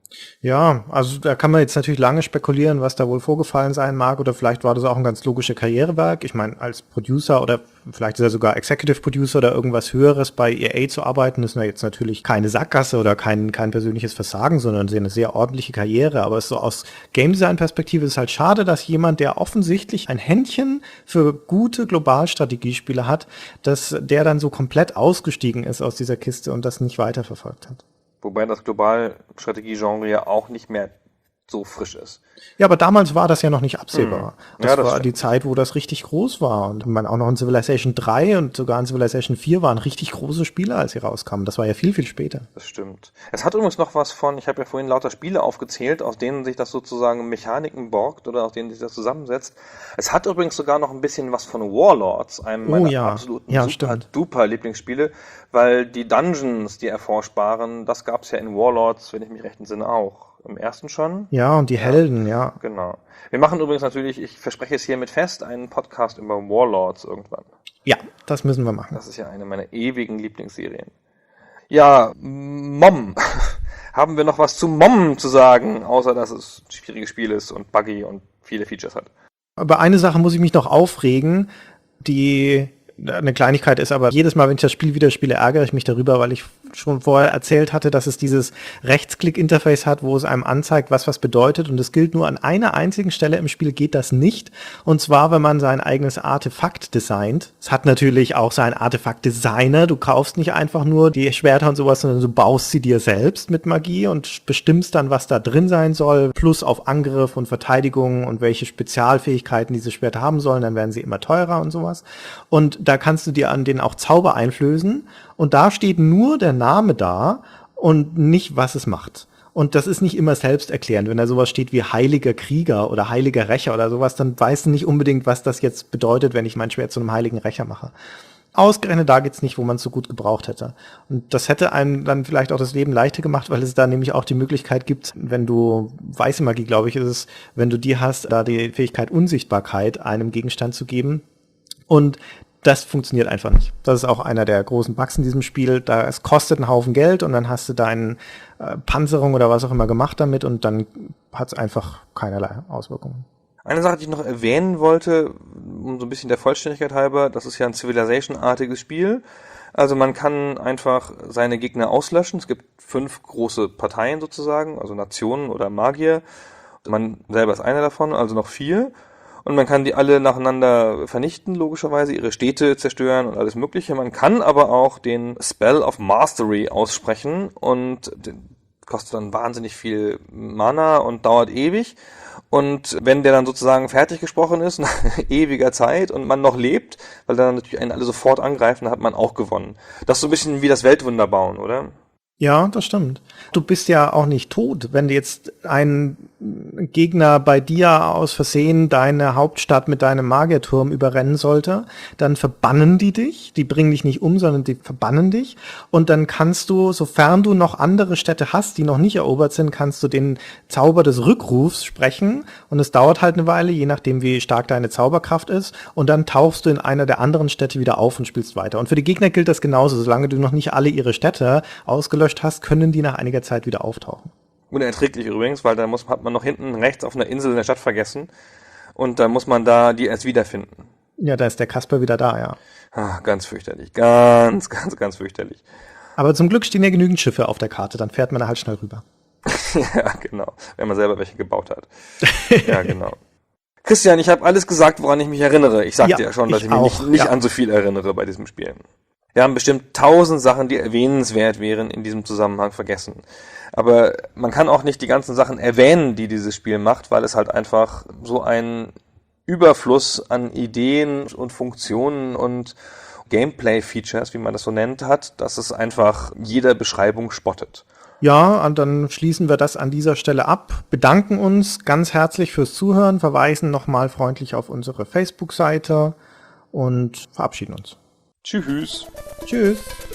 Ja, also da kann man jetzt natürlich lange spekulieren, was da wohl vorgefallen sein mag, oder vielleicht war das auch ein ganz logischer Karrierewerk. Ich meine, als Producer oder vielleicht ist er sogar Executive Producer oder irgendwas Höheres bei E A zu arbeiten, ist jetzt natürlich keine Sackgasse oder kein, kein persönliches Versagen, sondern eine sehr ordentliche Karriere. Aber so aus Game Design Perspektive ist es halt schade, dass jemand, der offensichtlich ein Händchen für gute Globalstrategiespiele hat, dass der dann so komplett ausgestiegen ist aus dieser Kiste und das nicht weiterverfolgt hat. Wobei das Globalstrategie-Genre ja auch nicht mehr so frisch ist. Ja, aber damals war das ja noch nicht absehbar. Hm. Das, Ja, das war stimmt. die Zeit, wo das richtig groß war. Und man auch noch in Civilization drei und sogar in Civilization vier waren richtig große Spiele, als sie rauskamen. Das war ja viel, viel später. Das stimmt. Es hat übrigens noch was von, ich habe ja vorhin lauter Spiele aufgezählt, aus denen sich das sozusagen Mechaniken borgt oder aus denen sich das zusammensetzt. Es hat übrigens sogar noch ein bisschen was von Warlords, einem Oh meiner ja. absoluten Ja, super stimmt. duper Lieblingsspiele, weil die Dungeons, die erforschbaren, das gab es ja in Warlords, wenn ich mich recht entsinne, auch. Im ersten schon. Ja, und die Helden, ja. Genau. Wir machen übrigens natürlich, ich verspreche es hiermit fest, einen Podcast über Warlords irgendwann. Ja, das müssen wir machen. Das ist ja eine meiner ewigen Lieblingsserien. Ja, Mom. Haben wir noch was zu Mom zu sagen, außer dass es ein schwieriges Spiel ist und buggy und viele Features hat? Aber eine Sache muss ich mich noch aufregen, die eine Kleinigkeit ist, aber jedes Mal, wenn ich das Spiel wieder spiele, ärgere ich mich darüber, weil ich schon vorher erzählt hatte, dass es dieses Rechtsklick-Interface hat, wo es einem anzeigt, was was bedeutet, und es gilt nur an einer einzigen Stelle im Spiel geht das nicht, und zwar, wenn man sein eigenes Artefakt designt. Es hat natürlich auch seinen Artefakt-Designer, du kaufst nicht einfach nur die Schwerter und sowas, sondern du baust sie dir selbst mit Magie und bestimmst dann, was da drin sein soll, plus auf Angriff und Verteidigung und welche Spezialfähigkeiten diese Schwerter haben sollen, dann werden sie immer teurer und sowas. Und da kannst du dir an denen auch Zauber einflößen, und da steht nur der Name da und nicht, was es macht. Und das ist nicht immer selbsterklärend. Wenn da sowas steht wie heiliger Krieger oder heiliger Rächer oder sowas, dann weißt du nicht unbedingt, was das jetzt bedeutet, wenn ich mein Schwert zu einem heiligen Rächer mache. Ausgerechnet da geht's nicht, wo man es so gut gebraucht hätte. Und das hätte einem dann vielleicht auch das Leben leichter gemacht, weil es da nämlich auch die Möglichkeit gibt, wenn du, weiße Magie, glaube ich, ist es, wenn du die hast, da die Fähigkeit Unsichtbarkeit einem Gegenstand zu geben. Und das funktioniert einfach nicht. Das ist auch einer der großen Bugs in diesem Spiel. Da es kostet einen Haufen Geld und dann hast du deine äh, Panzerung oder was auch immer gemacht damit und dann hat es einfach keinerlei Auswirkungen. Eine Sache, die ich noch erwähnen wollte, um so ein bisschen der Vollständigkeit halber, das ist ja ein Civilization-artiges Spiel. Also man kann einfach seine Gegner auslöschen. Es gibt fünf große Parteien sozusagen, also Nationen oder Magier. Man selber ist einer davon, also noch vier. Und man kann die alle nacheinander vernichten, logischerweise, ihre Städte zerstören und alles Mögliche. Man kann aber auch den Spell of Mastery aussprechen und kostet dann wahnsinnig viel Mana und dauert ewig. Und wenn der dann sozusagen fertig gesprochen ist, nach ewiger Zeit, und man noch lebt, weil dann natürlich einen alle sofort angreifen, dann hat man auch gewonnen. Das ist so ein bisschen wie das Weltwunder bauen, oder? Ja, das stimmt. Du bist ja auch nicht tot, wenn jetzt ein Gegner bei dir aus Versehen deine Hauptstadt mit deinem Magierturm überrennen sollte, dann verbannen die dich, die bringen dich nicht um, sondern die verbannen dich, und dann kannst du, sofern du noch andere Städte hast, die noch nicht erobert sind, kannst du den Zauber des Rückrufs sprechen, und es dauert halt eine Weile, je nachdem wie stark deine Zauberkraft ist, und dann tauchst du in einer der anderen Städte wieder auf und spielst weiter. Und für die Gegner gilt das genauso, solange du noch nicht alle ihre Städte ausgelöscht hast, können die nach einiger Zeit wieder auftauchen. Unerträglich übrigens, weil da muss, hat man noch hinten rechts auf einer Insel in der Stadt vergessen und dann muss man da die erst wiederfinden. Ja, da ist der Kasper wieder da, ja. Ah, ganz fürchterlich, ganz, ganz, ganz fürchterlich. Aber zum Glück stehen ja genügend Schiffe auf der Karte, dann fährt man da halt schnell rüber. Ja, genau, wenn man selber welche gebaut hat. Ja, genau. Christian, ich habe alles gesagt, woran ich mich erinnere. Ich sagte ja, ja schon, dass ich, ich mich auch, nicht, nicht ja. an so viel erinnere bei diesem Spiel. Wir haben bestimmt tausend Sachen, die erwähnenswert wären, in diesem Zusammenhang vergessen. Aber man kann auch nicht die ganzen Sachen erwähnen, die dieses Spiel macht, weil es halt einfach so einen Überfluss an Ideen und Funktionen und Gameplay-Features, wie man das so nennt, hat, dass es einfach jeder Beschreibung spottet. Ja, und dann schließen wir das an dieser Stelle ab, bedanken uns ganz herzlich fürs Zuhören, verweisen nochmal freundlich auf unsere Facebook-Seite und verabschieden uns. Tschüss. Tschüss.